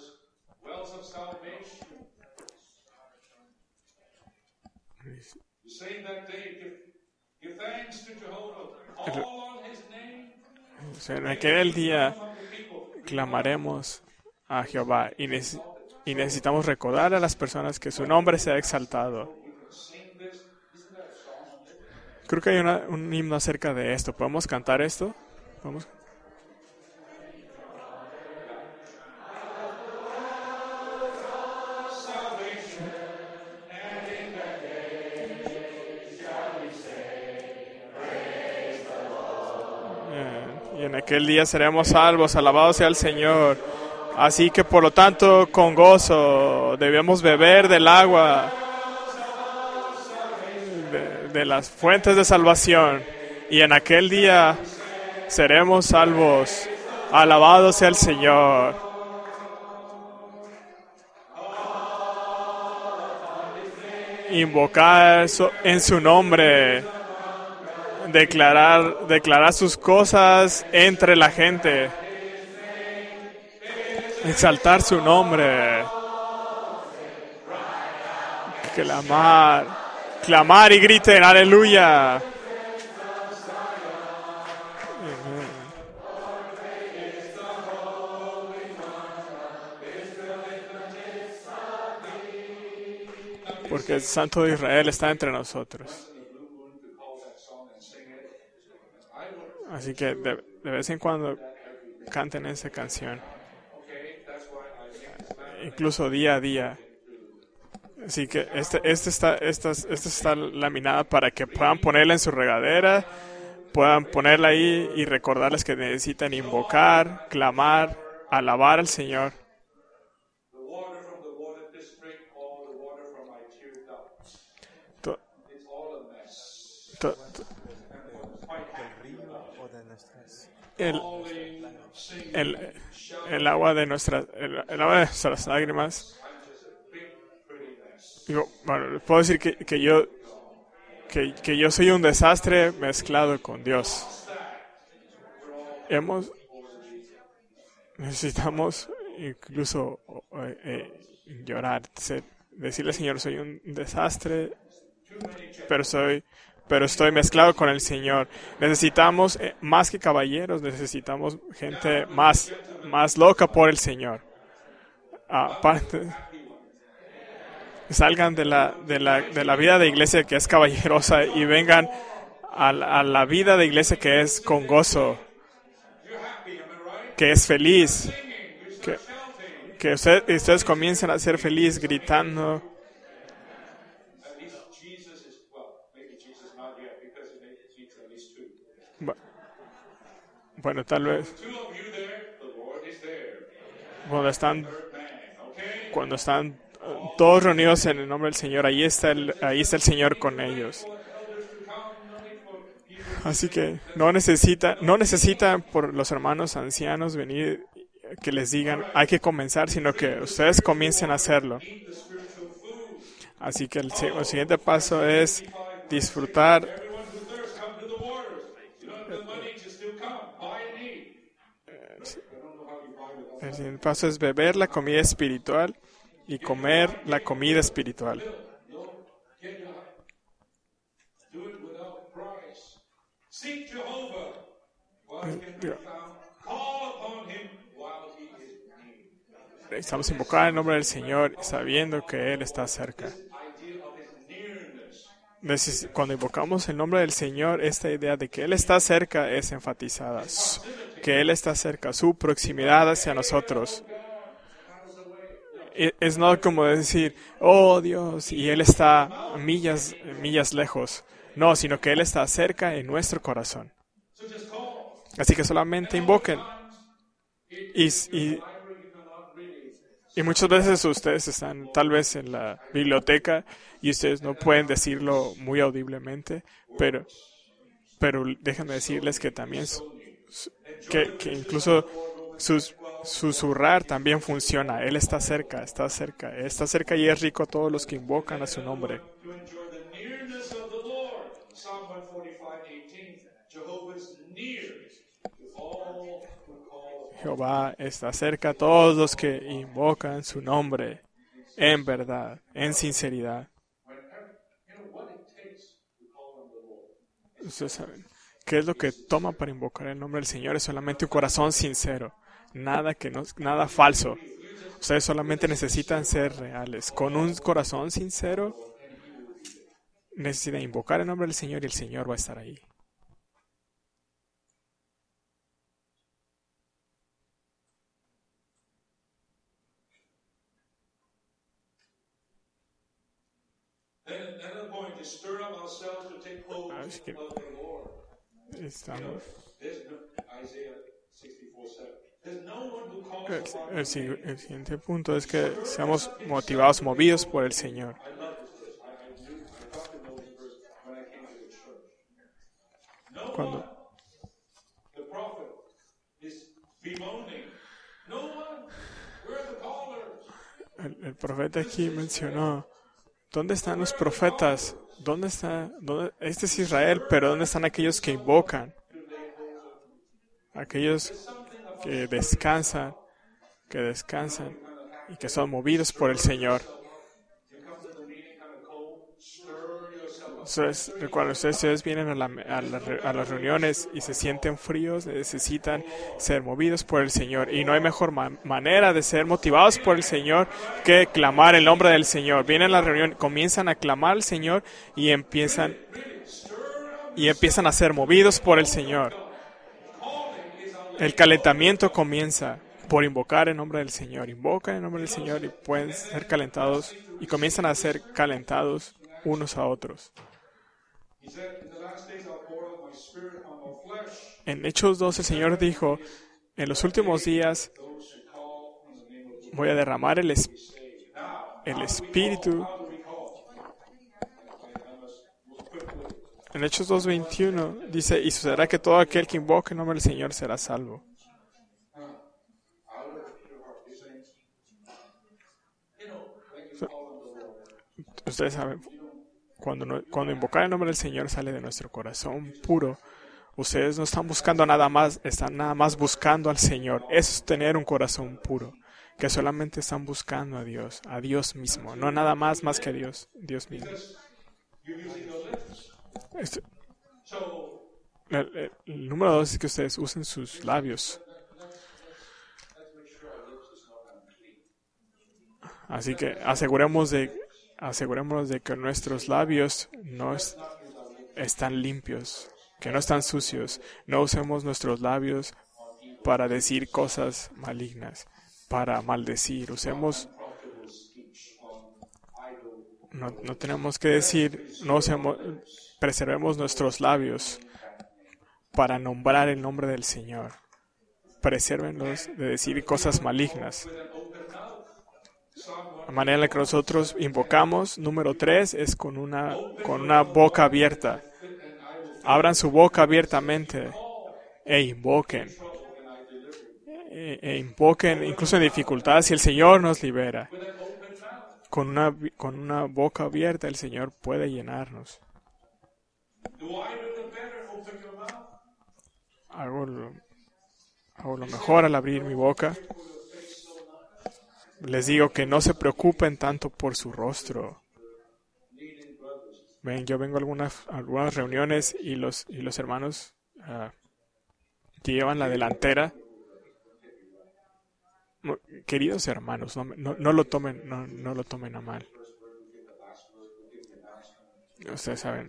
En aquel día clamaremos a Jehová y, neces- y necesitamos recordar a las personas que su nombre sea exaltado. Creo que hay una, un himno acerca de esto. ¿Podemos cantar esto? ¿Podemos? Y en aquel día seremos salvos, alabado sea el Señor. Así que por lo tanto, con gozo debemos beber del agua de, de las fuentes de salvación. Y en aquel día seremos salvos, alabado sea el Señor. Invocar en su nombre. Declarar, declarar sus cosas entre la gente, exaltar su nombre, clamar, clamar y griten aleluya. Porque el Santo de Israel está entre nosotros. Así que de, de vez en cuando canten esa canción. Incluso día a día. Así que este, este está, esta, esta está laminada para que puedan ponerla en su regadera, puedan ponerla ahí y recordarles que necesitan invocar, clamar, alabar al Señor. To, to, to, El, el, el agua de nuestras el, el agua de nuestras lágrimas. Digo, bueno, puedo decir que, que yo que, que yo soy un desastre mezclado con Dios. Hemos necesitamos incluso eh, eh, llorar, ser, decirle al Señor, soy un desastre, pero soy pero estoy mezclado con el Señor. Necesitamos, eh, más que caballeros, necesitamos gente más, más loca por el Señor. Aparte, salgan de la, de la, de la vida de iglesia que es caballerosa y vengan a la, a la vida de iglesia que es con gozo, que es feliz, que, que usted, ustedes comiencen a ser feliz gritando. Bueno, tal vez cuando están cuando están todos reunidos en el nombre del Señor, ahí está el ahí está el Señor con ellos. Así que no necesita no necesitan por los hermanos ancianos venir que les digan hay que comenzar, sino que ustedes comiencen a hacerlo. Así que el, el siguiente paso es disfrutar. El siguiente paso es beber la comida espiritual y comer la comida espiritual. Estamos invocando el nombre del Señor sabiendo que Él está cerca. Cuando invocamos el nombre del Señor, esta idea de que Él está cerca es enfatizada. Que Él está cerca, su proximidad hacia nosotros. es no como decir, oh Dios, y Él está millas, millas lejos. No, sino que Él está cerca en nuestro corazón. Así que solamente invoquen. Y, y, y muchas veces ustedes están tal vez en la biblioteca y ustedes no pueden decirlo muy audiblemente, pero, pero déjenme decirles que también, que, que incluso sus, susurrar también funciona. Él está cerca, está cerca, está cerca y es rico a todos los que invocan a su nombre. Jehová está cerca a todos los que invocan su nombre en verdad, en sinceridad. Ustedes saben, ¿qué es lo que toma para invocar el nombre del Señor? Es solamente un corazón sincero, nada que no, nada falso. Ustedes solamente necesitan ser reales. Con un corazón sincero, necesitan invocar el nombre del Señor y el Señor va a estar ahí. Así que estamos. El, el, el siguiente punto es que seamos motivados, movidos por el Señor. Cuando el, el profeta aquí mencionó, ¿dónde están los profetas? ¿Dónde está? Dónde, este es Israel, pero ¿dónde están aquellos que invocan? Aquellos que descansan, que descansan y que son movidos por el Señor. Ustedes, cuando ustedes, ustedes vienen a, la, a, la, a las reuniones y se sienten fríos, necesitan ser movidos por el Señor. Y no hay mejor man, manera de ser motivados por el Señor que clamar el nombre del Señor. Vienen a la reunión, comienzan a clamar al Señor y empiezan, y empiezan a ser movidos por el Señor. El calentamiento comienza por invocar el nombre del Señor. Invocan el nombre del Señor y pueden ser calentados y comienzan a ser calentados unos a otros. En Hechos dos el Señor dijo, en los últimos días voy a derramar el, es, el Espíritu. En Hechos dos veintiuno dice, y sucederá que todo aquel que invoque el nombre del Señor será salvo. Ustedes saben, cuando, no, cuando invocar el nombre del Señor sale de nuestro corazón puro. Ustedes no están buscando nada más, están nada más buscando al Señor. Eso es tener un corazón puro, que solamente están buscando a Dios, a Dios mismo, no nada más más que a Dios, Dios mismo. Este, el, el, el número dos es que ustedes usen sus labios. Así que aseguremos de, asegurémonos de que nuestros labios no es, están limpios, que no están sucios. No usemos nuestros labios para decir cosas malignas, para maldecir. Usemos, no, no tenemos que decir, no usemos, preservemos nuestros labios para nombrar el nombre del Señor. Presérvenlos de decir cosas malignas. La manera en la que nosotros invocamos, número tres, es con una, con una boca abierta. Abran su boca abiertamente e invoquen. E, e invoquen incluso en dificultades y el Señor nos libera. Con una, con una boca abierta el Señor puede llenarnos. Hago lo, hago lo mejor al abrir mi boca. Les digo que no se preocupen tanto por su rostro. Ven, yo vengo a algunas, algunas reuniones y los, y los hermanos uh, llevan la delantera. Queridos hermanos, no, no, no lo tomen, no, no lo tomen a mal. Ustedes saben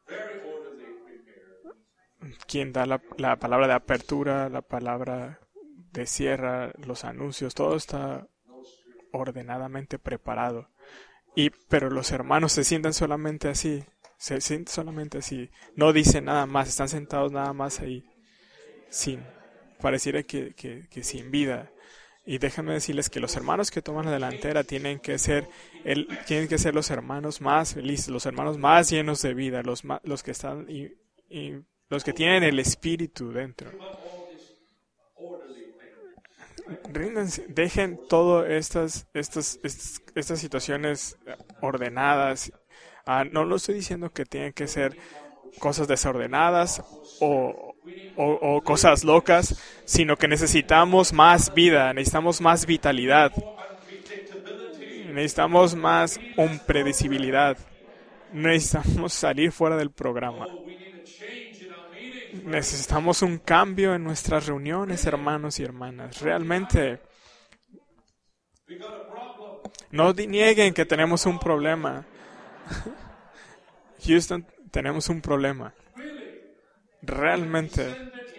quién da la, la palabra de apertura, la palabra de cierre, los anuncios, todo está ordenadamente preparado. Y, pero los hermanos se sientan solamente así, se sienten solamente así, no dicen nada más, están sentados nada más ahí, sin, pareciera que, que, que sin vida. Y déjenme decirles que los hermanos que toman la delantera tienen que ser el, tienen que ser los hermanos más felices, los hermanos más llenos de vida, los, ma- los que están y, y los que tienen el espíritu dentro. Ríndanse, dejen todas estas, estas, estas, estas situaciones ordenadas. Ah, no lo estoy diciendo que tienen que ser cosas desordenadas o, o, o cosas locas, sino que necesitamos más vida, necesitamos más vitalidad, necesitamos más impredecibilidad, necesitamos salir fuera del programa. Necesitamos un cambio en nuestras reuniones, hermanos y hermanas. Realmente, no di- nieguen que tenemos un problema. Houston, tenemos un problema. Realmente,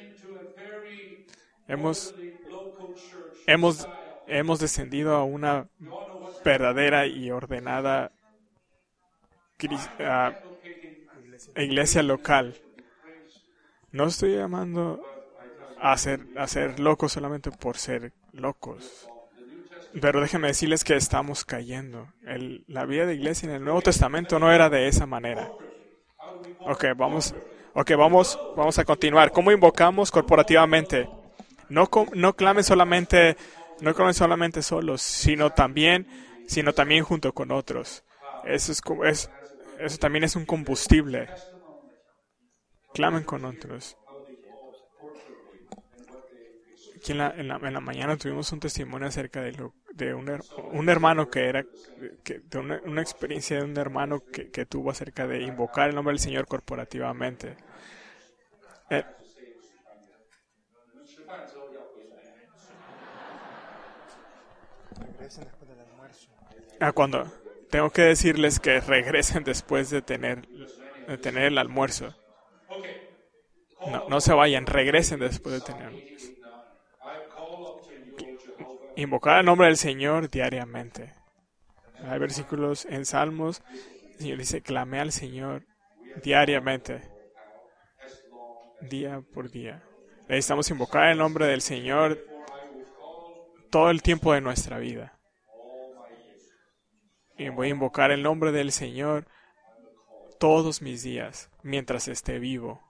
hemos, hemos, hemos descendido a una verdadera y ordenada cris- ah, iglesia local. No estoy llamando a ser, a ser locos solamente por ser locos. Pero déjenme decirles que estamos cayendo. El- la vida de iglesia en el Nuevo Testamento no era de esa manera. Ok, vamos, okay, vamos, vamos a continuar. ¿Cómo invocamos corporativamente? No, com- no clamen solamente, no clamen solamente solos, sino también, sino también junto con otros. Eso es, como- es, eso también es un combustible. Clamen con otros. Aquí en la, en la, en la mañana tuvimos un testimonio acerca de, lo, de un, her- un hermano que era, que, de una, una experiencia de un hermano que, que tuvo acerca de invocar el nombre del Señor corporativamente. Eh, ah, cuando tengo que decirles que regresen después de tener, de tener el almuerzo. No, no se vayan, regresen después de tener. Invocar el nombre del Señor diariamente. Hay versículos en Salmos. El Señor dice, clamé al Señor diariamente, día por día. Necesitamos invocar el nombre del Señor todo el tiempo de nuestra vida. Y voy a invocar el nombre del Señor todos mis días, mientras esté vivo.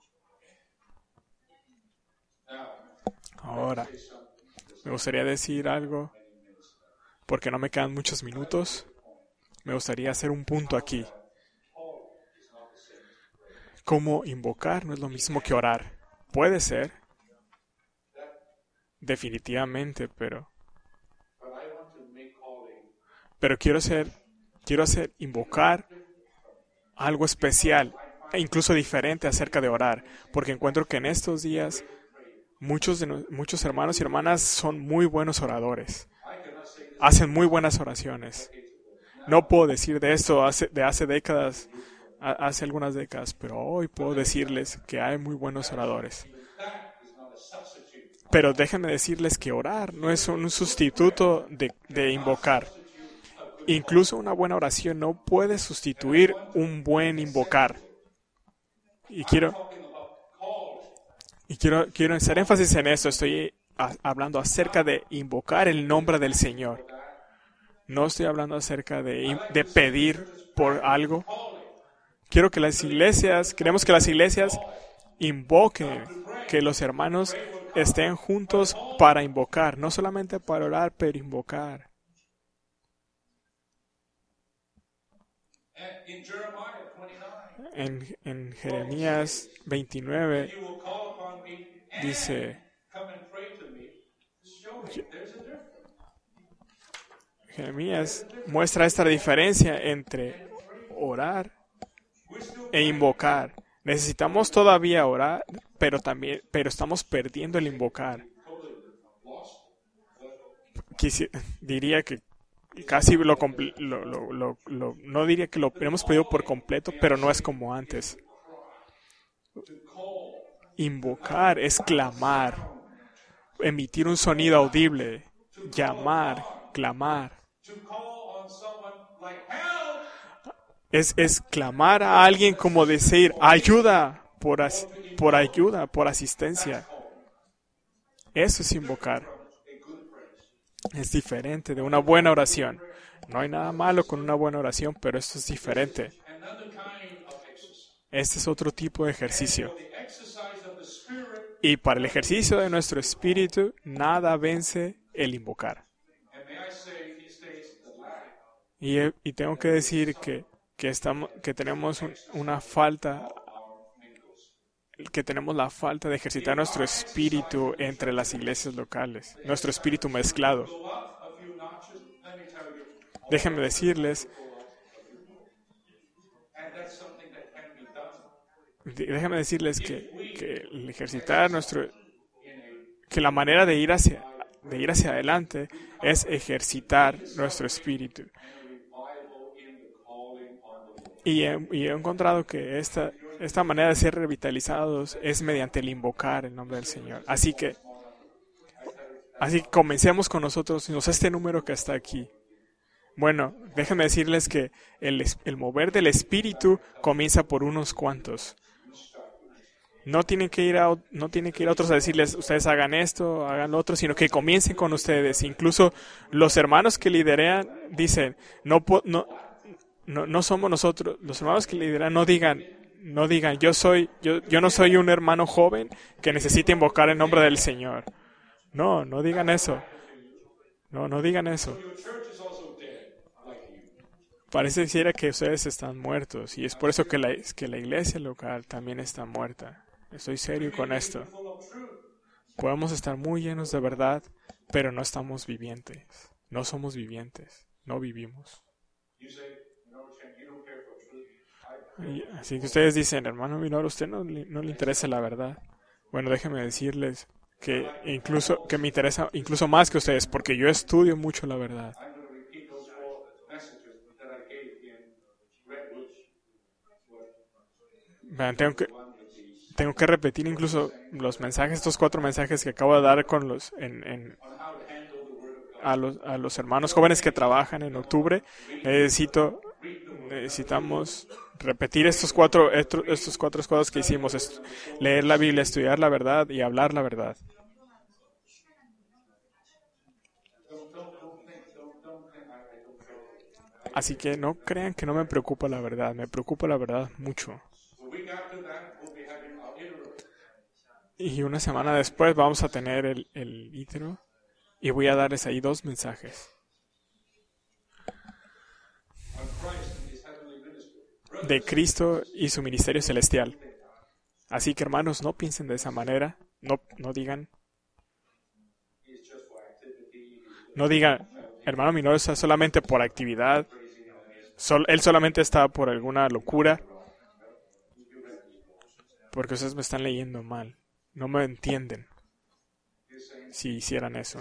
Ahora, me gustaría decir algo, porque no me quedan muchos minutos. Me gustaría hacer un punto aquí. Cómo invocar no es lo mismo que orar. Puede ser, definitivamente, pero pero quiero hacer quiero hacer invocar algo especial e incluso diferente acerca de orar, porque encuentro que en estos días muchos de no- muchos hermanos y hermanas son muy buenos oradores. Hacen muy buenas oraciones. No puedo decir de esto hace, de hace décadas, a- hace algunas décadas, pero hoy puedo decirles que hay muy buenos oradores. Pero déjenme decirles que orar no es un sustituto de, de invocar. Incluso una buena oración no puede sustituir un buen invocar. Y quiero, y quiero, quiero hacer énfasis en esto. Estoy a- hablando acerca de invocar el nombre del Señor. No estoy hablando acerca de, in- de pedir por algo. Quiero que las iglesias, queremos que las iglesias invoquen, que los hermanos estén juntos para invocar, no solamente para orar, pero invocar. En, en Jeremías veintinueve dice, Jeremías muestra esta diferencia entre orar e invocar. Necesitamos todavía orar, pero también, pero estamos perdiendo el invocar. Quisi- diría que casi lo, comple- lo, lo, lo, lo- no diría que lo hemos perdido por completo, pero no es como antes. Invocar es clamar, emitir un sonido audible, llamar, clamar. Es, es clamar a alguien como decir ayuda, por, as, por ayuda, por asistencia. Eso es invocar. Es diferente de una buena oración. No hay nada malo con una buena oración, pero esto es diferente. Este es otro tipo de ejercicio. Y para el ejercicio de nuestro espíritu, nada vence el invocar. Y, y tengo que decir que, que, estamos, que tenemos un, una falta, que tenemos la falta de ejercitar nuestro espíritu entre las iglesias locales, nuestro espíritu mezclado. Déjenme decirles, déjenme decirles que, que el ejercitar nuestro, que la manera de ir hacia, de ir hacia adelante es ejercitar nuestro espíritu. Y he, y he encontrado que esta, esta manera de ser revitalizados es mediante el invocar el nombre del Señor. Así que, así que comencemos con nosotros, este número que está aquí. Bueno, déjenme decirles que el, el mover del espíritu comienza por unos cuantos. No tienen que ir a, no tienen que ir a otros a decirles, ustedes hagan esto, hagan lo otro, sino que comiencen con ustedes. Incluso los hermanos que lideran dicen, no, no, no, no somos nosotros. Los hermanos que lideran no digan, no digan, yo soy, yo, yo no soy un hermano joven que necesita invocar el nombre del Señor. No, no digan eso. No, no digan eso. Pareciera que ustedes están muertos y es por eso que la, que la iglesia local también está muerta. Estoy serio con esto. Podemos estar muy llenos de verdad, pero no estamos vivientes. No somos vivientes. No vivimos. Y así que ustedes dicen, hermano Minor, a usted no, no le interesa la verdad. Bueno, déjenme decirles que incluso que me interesa incluso más que ustedes, porque yo estudio mucho la verdad. Vean, tengo que tengo que repetir incluso los mensajes, estos cuatro mensajes que acabo de dar con los en, en a los a los hermanos jóvenes que trabajan en octubre. Necesito necesitamos repetir estos cuatro estos, estos cuatro cosas que hicimos: est- leer la Biblia, estudiar la verdad y hablar la verdad. Así que no crean que no me preocupa la verdad, me preocupa la verdad mucho. Y una semana después vamos a tener el, el ítero y voy a darles ahí dos mensajes. De Cristo y su ministerio celestial. Así que hermanos, no piensen de esa manera, no, no digan, no digan, hermano Minor está solamente por actividad, sol, él solamente está por alguna locura, porque ustedes me están leyendo mal. No me entienden si hicieran eso.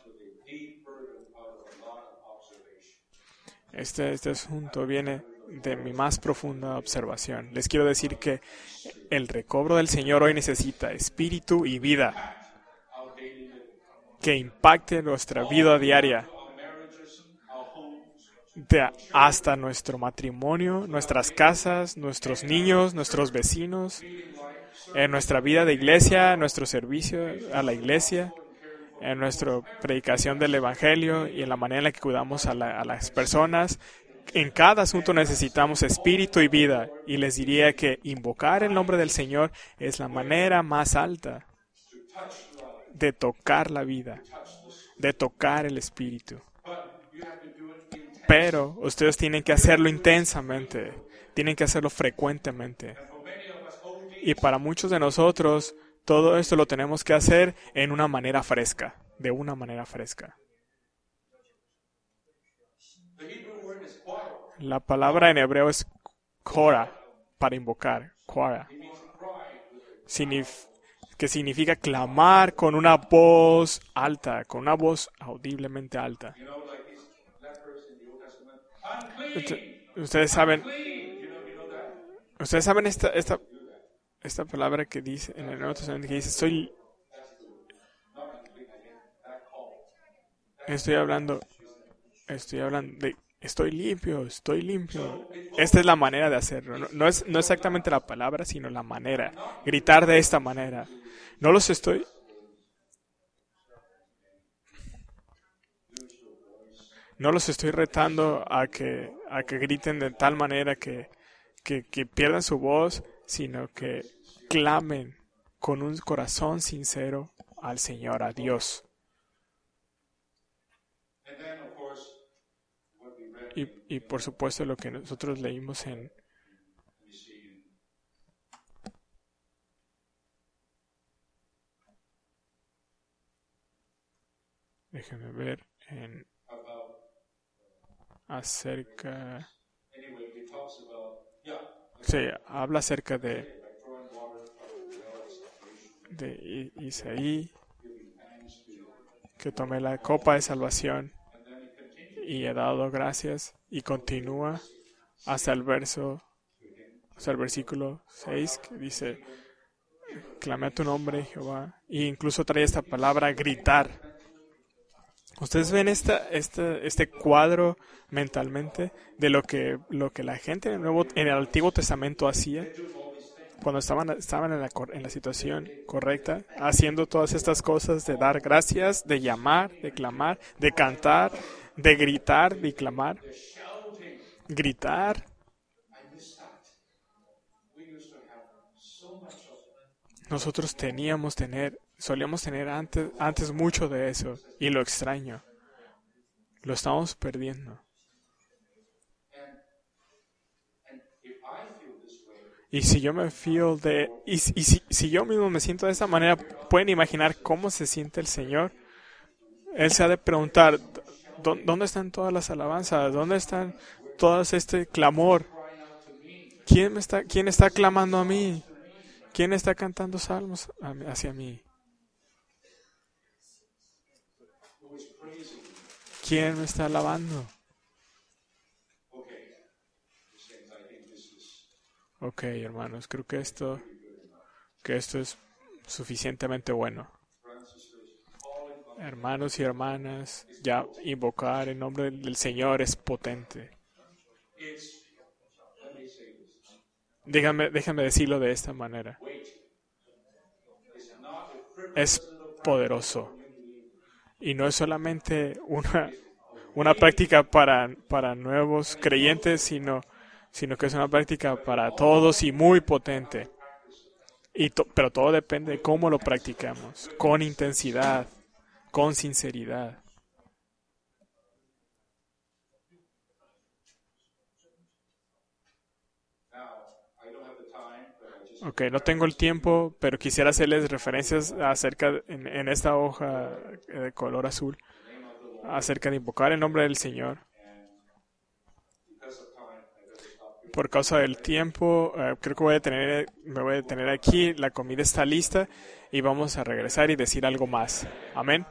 Este, este asunto viene de mi más profunda observación. Les quiero decir que el recobro del Señor hoy necesita espíritu y vida que impacte nuestra vida diaria, de hasta nuestro matrimonio, nuestras casas, nuestros niños, nuestros vecinos, en nuestra vida de iglesia, en nuestro servicio a la iglesia, en nuestra predicación del Evangelio y en la manera en la que cuidamos a, la, a las personas. En cada asunto necesitamos espíritu y vida, y les diría que invocar el nombre del Señor es la manera más alta de tocar la vida, de tocar el espíritu. Pero ustedes tienen que hacerlo intensamente, tienen que hacerlo frecuentemente. Y para muchos de nosotros, todo esto lo tenemos que hacer en una manera fresca, de una manera fresca. La palabra en hebreo es kora, para invocar, kora, Signif- que significa clamar con una voz alta, con una voz audiblemente alta. Ustedes saben, ustedes saben esta, esta, esta palabra que dice en el Nuevo Testamento, que dice, soy, estoy hablando, estoy hablando de estoy limpio, estoy limpio. Esta es la manera de hacerlo. No, no es no exactamente la palabra, sino la manera. Gritar de esta manera. No los estoy no los estoy retando a que a que griten de tal manera que que, que pierdan su voz, sino que clamen con un corazón sincero al Señor, a Dios. Y, y por supuesto lo que nosotros leímos en déjenme ver en acerca sí, habla acerca de de Isaí, que tomé la copa de salvación y he dado gracias, y continúa hasta el verso hasta el versículo seis, que dice: clamé a tu nombre, Jehová, y incluso trae esta palabra gritar. Ustedes ven esta, esta, este cuadro mentalmente de lo que, lo que la gente en el, Nuevo, en el Antiguo Testamento hacía cuando estaban, estaban en, la, en la situación correcta, haciendo todas estas cosas de dar gracias, de llamar, de clamar, de cantar, de gritar, de clamar, gritar. Nosotros teníamos tener, solíamos tener antes, antes mucho de eso, y lo extraño. Lo estamos perdiendo. Y si yo me feel de, y, y si, si yo mismo me siento de esa manera, pueden imaginar cómo se siente el Señor. Él se ha de preguntar: ¿dónde están todas las alabanzas? ¿Dónde están todas este clamor? ¿Quién me está, quién está clamando a mí? ¿Quién está cantando salmos hacia mí? ¿Quién me está alabando? Ok, hermanos, creo que esto, que esto es suficientemente bueno. Hermanos y hermanas, ya invocar el nombre del Señor es potente. Déjame, déjame decirlo de esta manera. Es poderoso. Y no es solamente una, una práctica para, para nuevos creyentes, sino, sino que es una práctica para todos y muy potente. Y to, pero todo depende de cómo lo practicamos, con intensidad, con sinceridad. Ok, no tengo el tiempo, pero quisiera hacerles referencias acerca, de, en, en esta hoja de color azul, acerca de invocar el nombre del Señor. Por causa del tiempo, uh, creo que voy a tener, me voy a detener aquí. La comida está lista y vamos a regresar y decir algo más. Amén.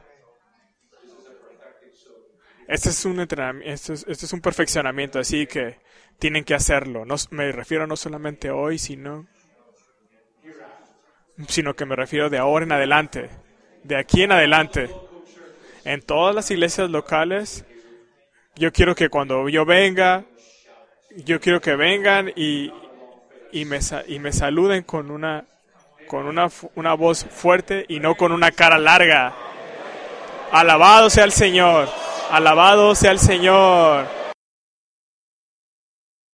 Este es un entrenamiento, este es, este es un perfeccionamiento, así que tienen que hacerlo. No, me refiero no solamente hoy, sino, sino que me refiero de ahora en adelante, de aquí en adelante. En todas las iglesias locales, yo quiero que cuando yo venga, yo quiero que vengan y, y, me, y me saluden con una, con una, una voz fuerte y no con una cara larga. Alabado sea el Señor. Alabado sea el Señor.